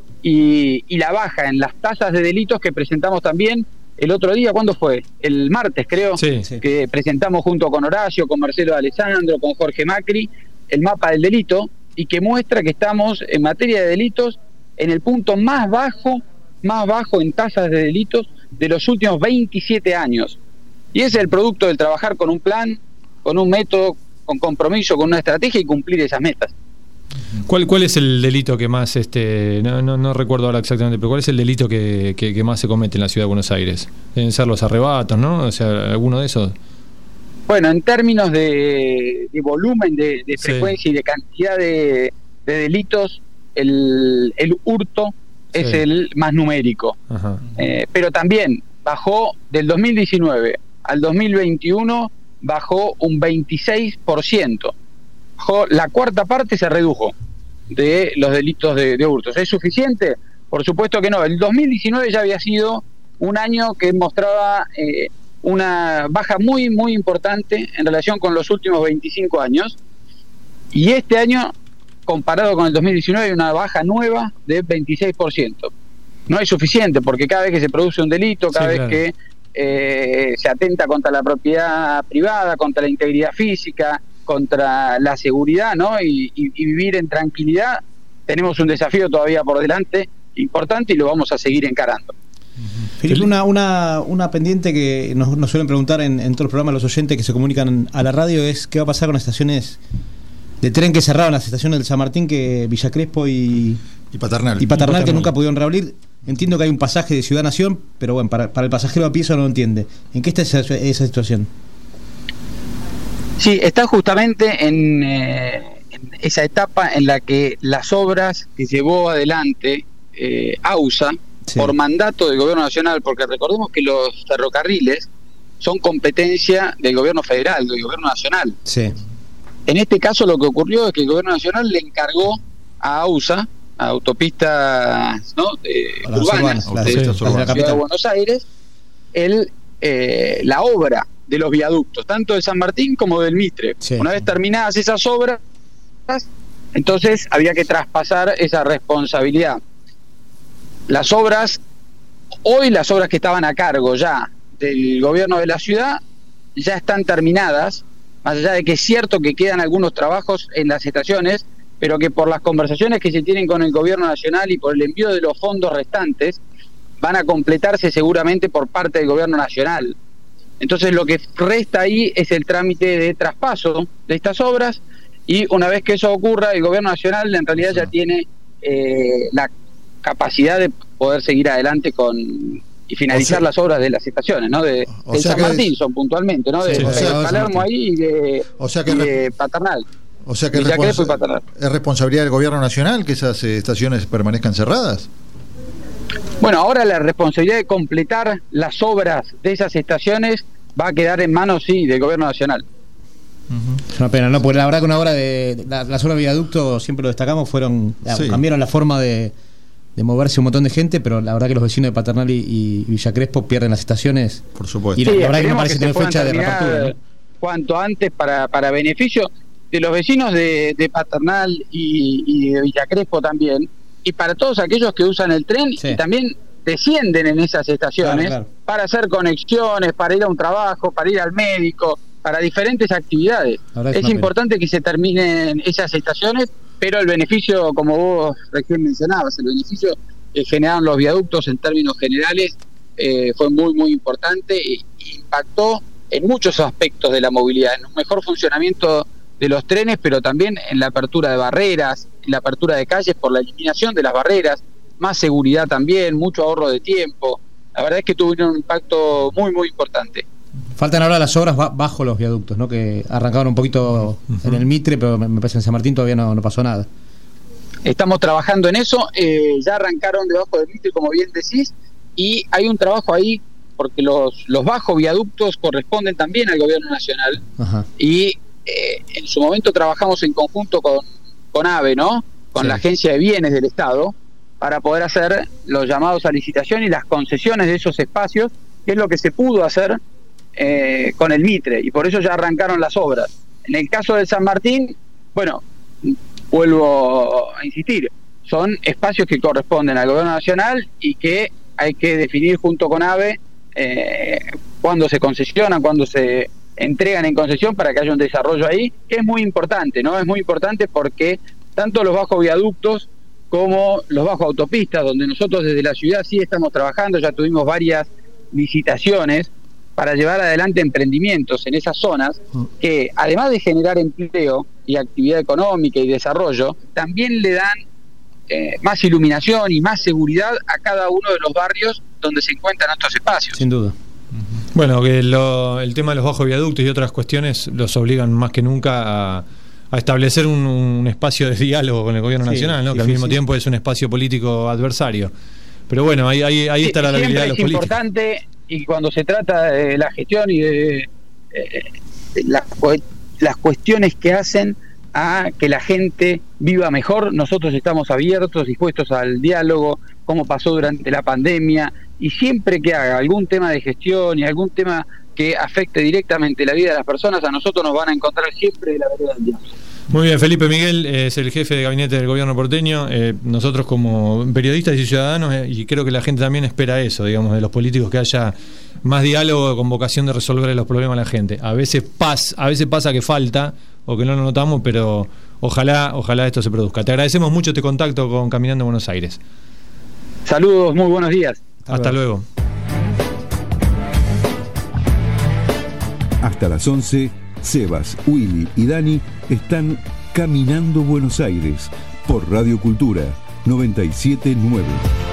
Y, y la baja en las tasas de delitos que presentamos también el otro día. ¿Cuándo fue? El martes, creo, sí, sí. que presentamos junto con Horacio, con Marcelo Alessandro, con Jorge Macri, el mapa del delito, y que muestra que estamos en materia de delitos en el punto más bajo, más bajo en tasas de delitos de los últimos veintisiete años. Y ese es el producto del trabajar con un plan, con un método, con compromiso, con una estrategia y cumplir esas metas. ¿Cuál, ¿Cuál es el delito que más, este no, no, no recuerdo ahora exactamente, pero cuál es el delito que, que, que más se comete en la ciudad de Buenos Aires? Deben ser los arrebatos, ¿no? O sea, ¿alguno de esos? Bueno, en términos de, de volumen, de, de frecuencia sí. y de cantidad de, de delitos, el, el hurto sí. es el más numérico. Ajá. Eh, pero también bajó del dos mil diecinueve al dos mil veintiuno, bajó un veintiséis por ciento. La cuarta parte se redujo de los delitos de, de hurtos. ¿Es suficiente? Por supuesto que no. El dos mil diecinueve ya había sido un año que mostraba eh, una baja muy, muy importante en relación con los últimos veinticinco años. Y este año, comparado con el dos mil diecinueve, hay una baja nueva de veintiséis por ciento. No es suficiente, porque cada vez que se produce un delito, cada sí, vez claro. que eh, se atenta contra la propiedad privada, contra la integridad física, contra la seguridad, ¿no? Y, y, y vivir en tranquilidad, tenemos un desafío todavía por delante importante y lo vamos a seguir encarando. Uh-huh. Felipe, una, una, una pendiente que nos, nos suelen preguntar en, en todos los programas los oyentes que se comunican a la radio es qué va a pasar con las estaciones de tren que cerraron, las estaciones del San Martín, que Villa Crespo y, Y Paternal. Y Paternal, Y Paternal. que nunca pudieron reabrir. Entiendo que hay un pasaje de Ciudad-Nación, pero bueno, para, para el pasajero a pie eso no lo entiende. ¿En qué está esa, esa situación? Sí, está justamente en, eh, en esa etapa en la que las obras que llevó adelante eh, AUSA, Sí. por mandato del gobierno nacional, porque recordemos que los ferrocarriles son competencia del gobierno federal, del gobierno nacional. Sí. En este caso lo que ocurrió es que el gobierno nacional le encargó a AUSA, a autopistas, ¿no? eh, A las urbanas, urbanas, de, las- de las de la la ciudad capital. de Buenos Aires, el, eh, la obra de los viaductos, tanto de San Martín como del Mitre. Sí. Una vez terminadas esas obras, entonces había que traspasar esa responsabilidad. Las obras, hoy las obras que estaban a cargo ya del gobierno de la ciudad, ya están terminadas, más allá de que es cierto que quedan algunos trabajos en las estaciones, pero que por las conversaciones que se tienen con el gobierno nacional y por el envío de los fondos restantes, van a completarse seguramente por parte del gobierno nacional. Entonces lo que resta ahí es el trámite de traspaso de estas obras, y una vez que eso ocurra, el gobierno nacional en realidad ya tiene eh, la capacidad de poder seguir adelante con y finalizar O sea- las obras de las estaciones, ¿no? De, O de sea San que Martín es- son puntualmente, ¿no? De, Sí, de o sea, Palermo ahí y de, O sea que y re- de Paternal. O sea que es, Villa Crespo y responsa- Paternal. es responsabilidad del gobierno nacional que esas eh, estaciones permanezcan cerradas. Bueno, ahora la responsabilidad de completar las obras de esas estaciones va a quedar en manos, sí, del gobierno nacional. Es una pena, ¿no? Porque la verdad que una obra de, de la- las obras de viaducto, siempre lo destacamos, fueron la- Sí. cambiaron la forma de, de moverse un montón de gente, pero la verdad que los vecinos de Paternal y, y Villa Crespo pierden las estaciones. Por supuesto. Y la, Sí, la verdad que no esperemos parece se tener puedan fecha de terminar reapertura, ¿no? cuanto antes para, para beneficio de los vecinos de, de Paternal y, y de Villa Crespo también, y para todos aquellos que usan el tren Sí. y también descienden en esas estaciones Claro, claro. para hacer conexiones, para ir a un trabajo, para ir al médico, para diferentes actividades. La verdad es Es una pena. importante que se terminen esas estaciones, pero el beneficio, como vos recién mencionabas, el beneficio que generaron los viaductos en términos generales eh, fue muy, muy importante e impactó en muchos aspectos de la movilidad, en un mejor funcionamiento de los trenes, pero también en la apertura de barreras, en la apertura de calles por la eliminación de las barreras, más seguridad también, mucho ahorro de tiempo. La verdad es que tuvieron un impacto muy, muy importante. Faltan ahora las obras ba- bajo los viaductos, ¿no? Que arrancaron un poquito en el Mitre, pero me me parece que en San Martín todavía no, no pasó nada. Estamos trabajando en eso, eh, ya arrancaron debajo del Mitre, como bien decís, y hay un trabajo ahí porque los, los bajos viaductos corresponden también al gobierno nacional, Ajá. y eh, en su momento trabajamos en conjunto con, con AVE, ¿no? Con Sí. la Agencia de Bienes del Estado, para poder hacer los llamados a licitación y las concesiones de esos espacios, que es lo que se pudo hacer eh, con el Mitre, y por eso ya arrancaron las obras. En el caso de San Martín, bueno, vuelvo a insistir, son espacios que corresponden al gobierno nacional y que hay que definir junto con AVE eh, cuándo se concesionan, cuándo se entregan en concesión para que haya un desarrollo ahí, que es muy importante, ¿no? Es muy importante porque tanto los bajos viaductos como los bajos autopistas, donde nosotros desde la ciudad sí estamos trabajando, ya tuvimos varias licitaciones para llevar adelante emprendimientos en esas zonas que, además de generar empleo y actividad económica y desarrollo, también le dan eh, más iluminación y más seguridad a cada uno de los barrios donde se encuentran estos espacios. Sin duda. Bueno, que lo- el tema de los bajos viaductos y otras cuestiones los obligan más que nunca a, a establecer un, un espacio de diálogo con el gobierno Sí, nacional, ¿no? Que al difícil. mismo tiempo es un espacio político adversario. Pero bueno, ahí, ahí, ahí Sí, está la siempre habilidad de los es políticos. importante, y cuando se trata de la gestión y de, eh, de las, cue- las cuestiones que hacen a que la gente viva mejor, nosotros estamos abiertos, dispuestos al diálogo, como pasó durante la pandemia, y siempre que haga algún tema de gestión y algún tema que afecte directamente la vida de las personas, a nosotros nos van a encontrar siempre de la vereda del diálogo. Muy bien, Felipe Miguel eh, es el jefe de gabinete del gobierno porteño. Eh, nosotros como periodistas y ciudadanos, eh, y creo que la gente también espera eso, digamos, de los políticos, que haya más diálogo con vocación de resolver los problemas a la gente. A veces pasa, a veces pasa que falta o que no lo notamos, pero ojalá, ojalá esto se produzca. Te agradecemos mucho este contacto con Caminando Buenos Aires. Saludos, muy buenos días. Hasta, Hasta luego. Hasta las once, Sebas, Willy y Dani están Caminando Buenos Aires por Radio Cultura noventa y siete nueve.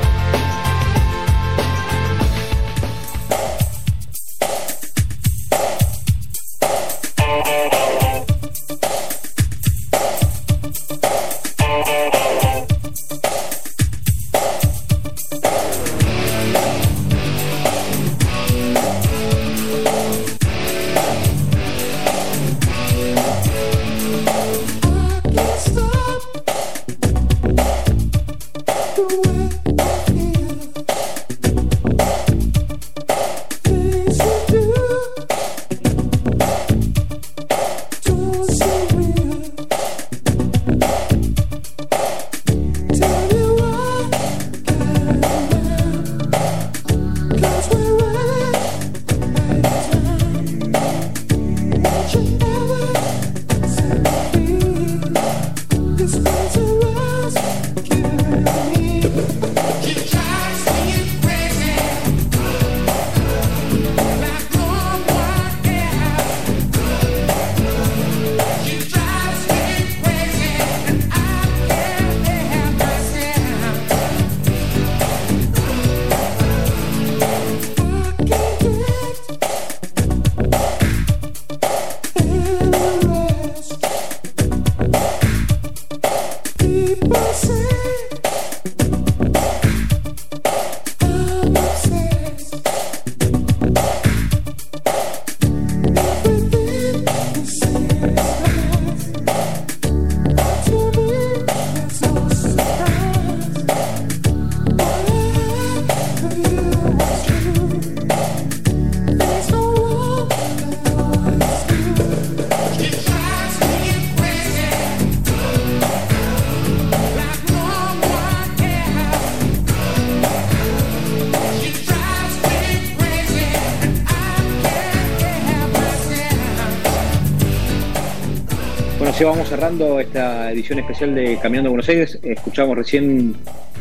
Vamos cerrando esta edición especial de Caminando Buenos Aires. Escuchamos recién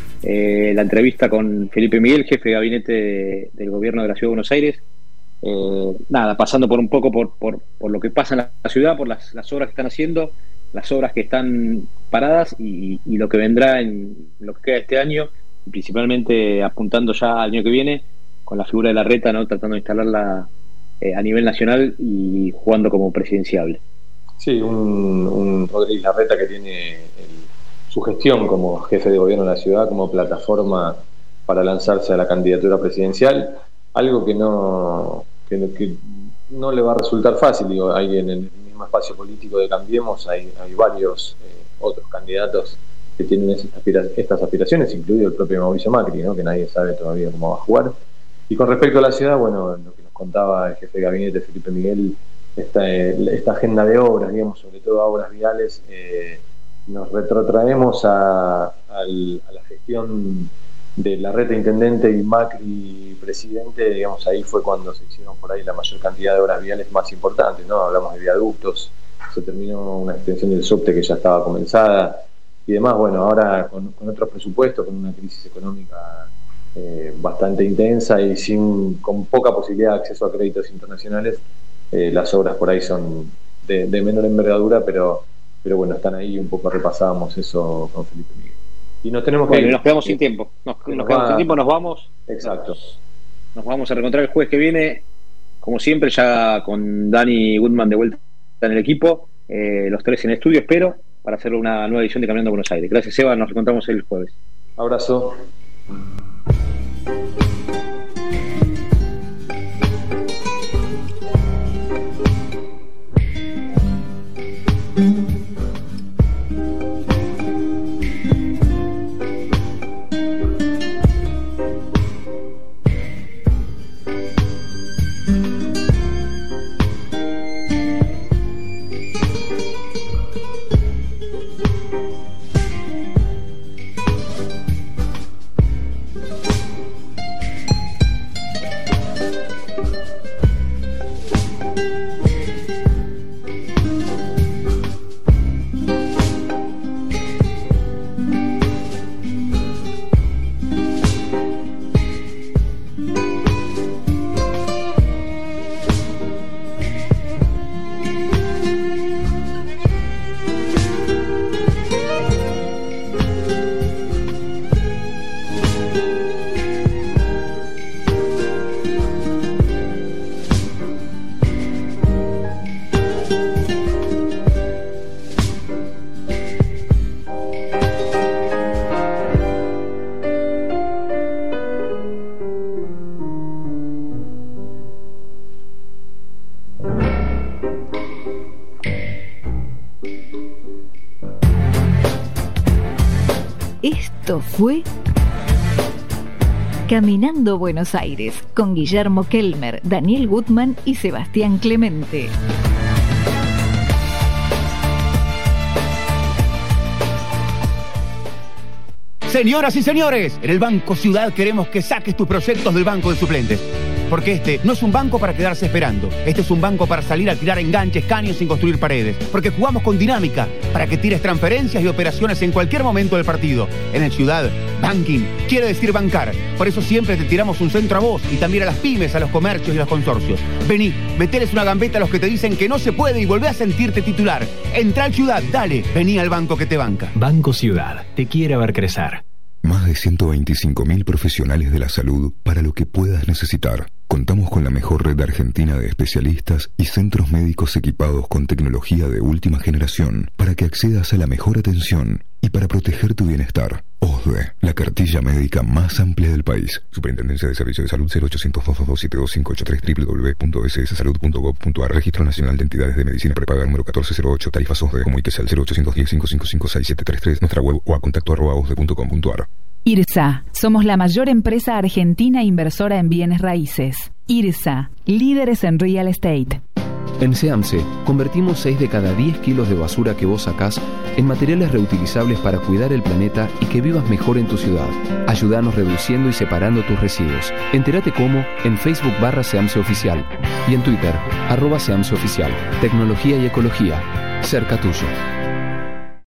eh, la entrevista con Felipe Miguel, jefe de gabinete de, del gobierno de la Ciudad de Buenos Aires. Eh, nada, pasando por un poco por, por, por lo que pasa en la, la ciudad, por las, las obras que están haciendo, las obras que están paradas y, y lo que vendrá en lo que queda de este año, y principalmente apuntando ya al año que viene con la figura de Larreta, ¿no? Tratando de instalarla eh, a nivel nacional y jugando como presidenciable. Sí, un, un Rodríguez Larreta que tiene el, su gestión como jefe de gobierno de la ciudad como plataforma para lanzarse a la candidatura presidencial, algo que no que, que no le va a resultar fácil. Digo, hay en el mismo espacio político de Cambiemos hay, hay varios eh, otros candidatos que tienen esas aspira estas aspiraciones, incluido el propio Mauricio Macri, ¿no? Que nadie sabe todavía cómo va a jugar. Y con respecto a la ciudad, bueno, lo que nos contaba el jefe de gabinete Felipe Miguel, Esta, esta agenda de obras, digamos, sobre todo obras viales, eh, nos retrotraemos a, a, a la gestión de Larreta intendente y Macri presidente. Digamos, ahí fue cuando se hicieron por ahí la mayor cantidad de obras viales más importantes, ¿no? Hablamos de viaductos, se terminó una extensión del subte que ya estaba comenzada y demás. Bueno, ahora con, con otros presupuestos, con una crisis económica eh, bastante intensa y sin con poca posibilidad de acceso a créditos internacionales, Eh, las obras por ahí son de, de menor envergadura, pero pero bueno, están ahí. Un poco repasábamos eso con Felipe Miguel. Y nos tenemos que bueno, ir. nos quedamos sin tiempo. Nos, nos, nos quedamos va... sin tiempo, nos vamos. Exacto. Nos, nos vamos a reencontrar el jueves que viene, como siempre, ya con Dani Goodman de vuelta en el equipo, eh, los tres en el estudio, espero, para hacer una nueva edición de Caminando Buenos Aires. Gracias, Eva, nos reencontramos el jueves. Abrazo. Esto fue Caminando Buenos Aires con Guillermo Kelmer, Daniel Gutman y Sebastián Clemente. Señoras y señores, en el Banco Ciudad queremos que saques tus proyectos del banco de suplentes. Porque este no es un banco para quedarse esperando. Este es un banco para salir a tirar enganches, caños sin construir paredes. Porque jugamos con dinámica para que tires transferencias y operaciones en cualquier momento del partido. En el Ciudad, banking quiere decir bancar. Por eso siempre te tiramos un centro a vos y también a las pymes, a los comercios y a los consorcios. Vení, meteles una gambeta a los que te dicen que no se puede y volvé a sentirte titular. Entra al Ciudad, dale, vení al banco que te banca. Banco Ciudad, te quiere ver crecer. Más de ciento veinticinco mil profesionales de la salud para lo que puedas necesitar. Contamos con la mejor red argentina de especialistas y centros médicos equipados con tecnología de última generación para que accedas a la mejor atención y para proteger tu bienestar. O S D E, la cartilla médica más amplia del país. Superintendencia de Servicios de Salud cero ochocientos, dos dos dos, siete dos cinco ocho tres, doble u doble u doble u punto s s salud punto gov punto a r. Registro Nacional de Entidades de Medicina Prepaga número catorce cero ocho. Tarifas O S D E. Comuníquese al cero ochocientos diez, cinco cinco cinco, seis siete tres tres. Nuestra web o a contacto arroba osde punto com punto a r. IRSA. Somos la mayor empresa argentina inversora en bienes raíces. IRSA. Líderes en real estate. En SEAMSE, convertimos seis de cada diez kilos de basura que vos sacás en materiales reutilizables para cuidar el planeta y que vivas mejor en tu ciudad. Ayúdanos reduciendo y separando tus residuos. Entérate cómo en Facebook barra SEAMSE Oficial y en Twitter, arroba SEAMSE Oficial. Tecnología y ecología, cerca tuyo.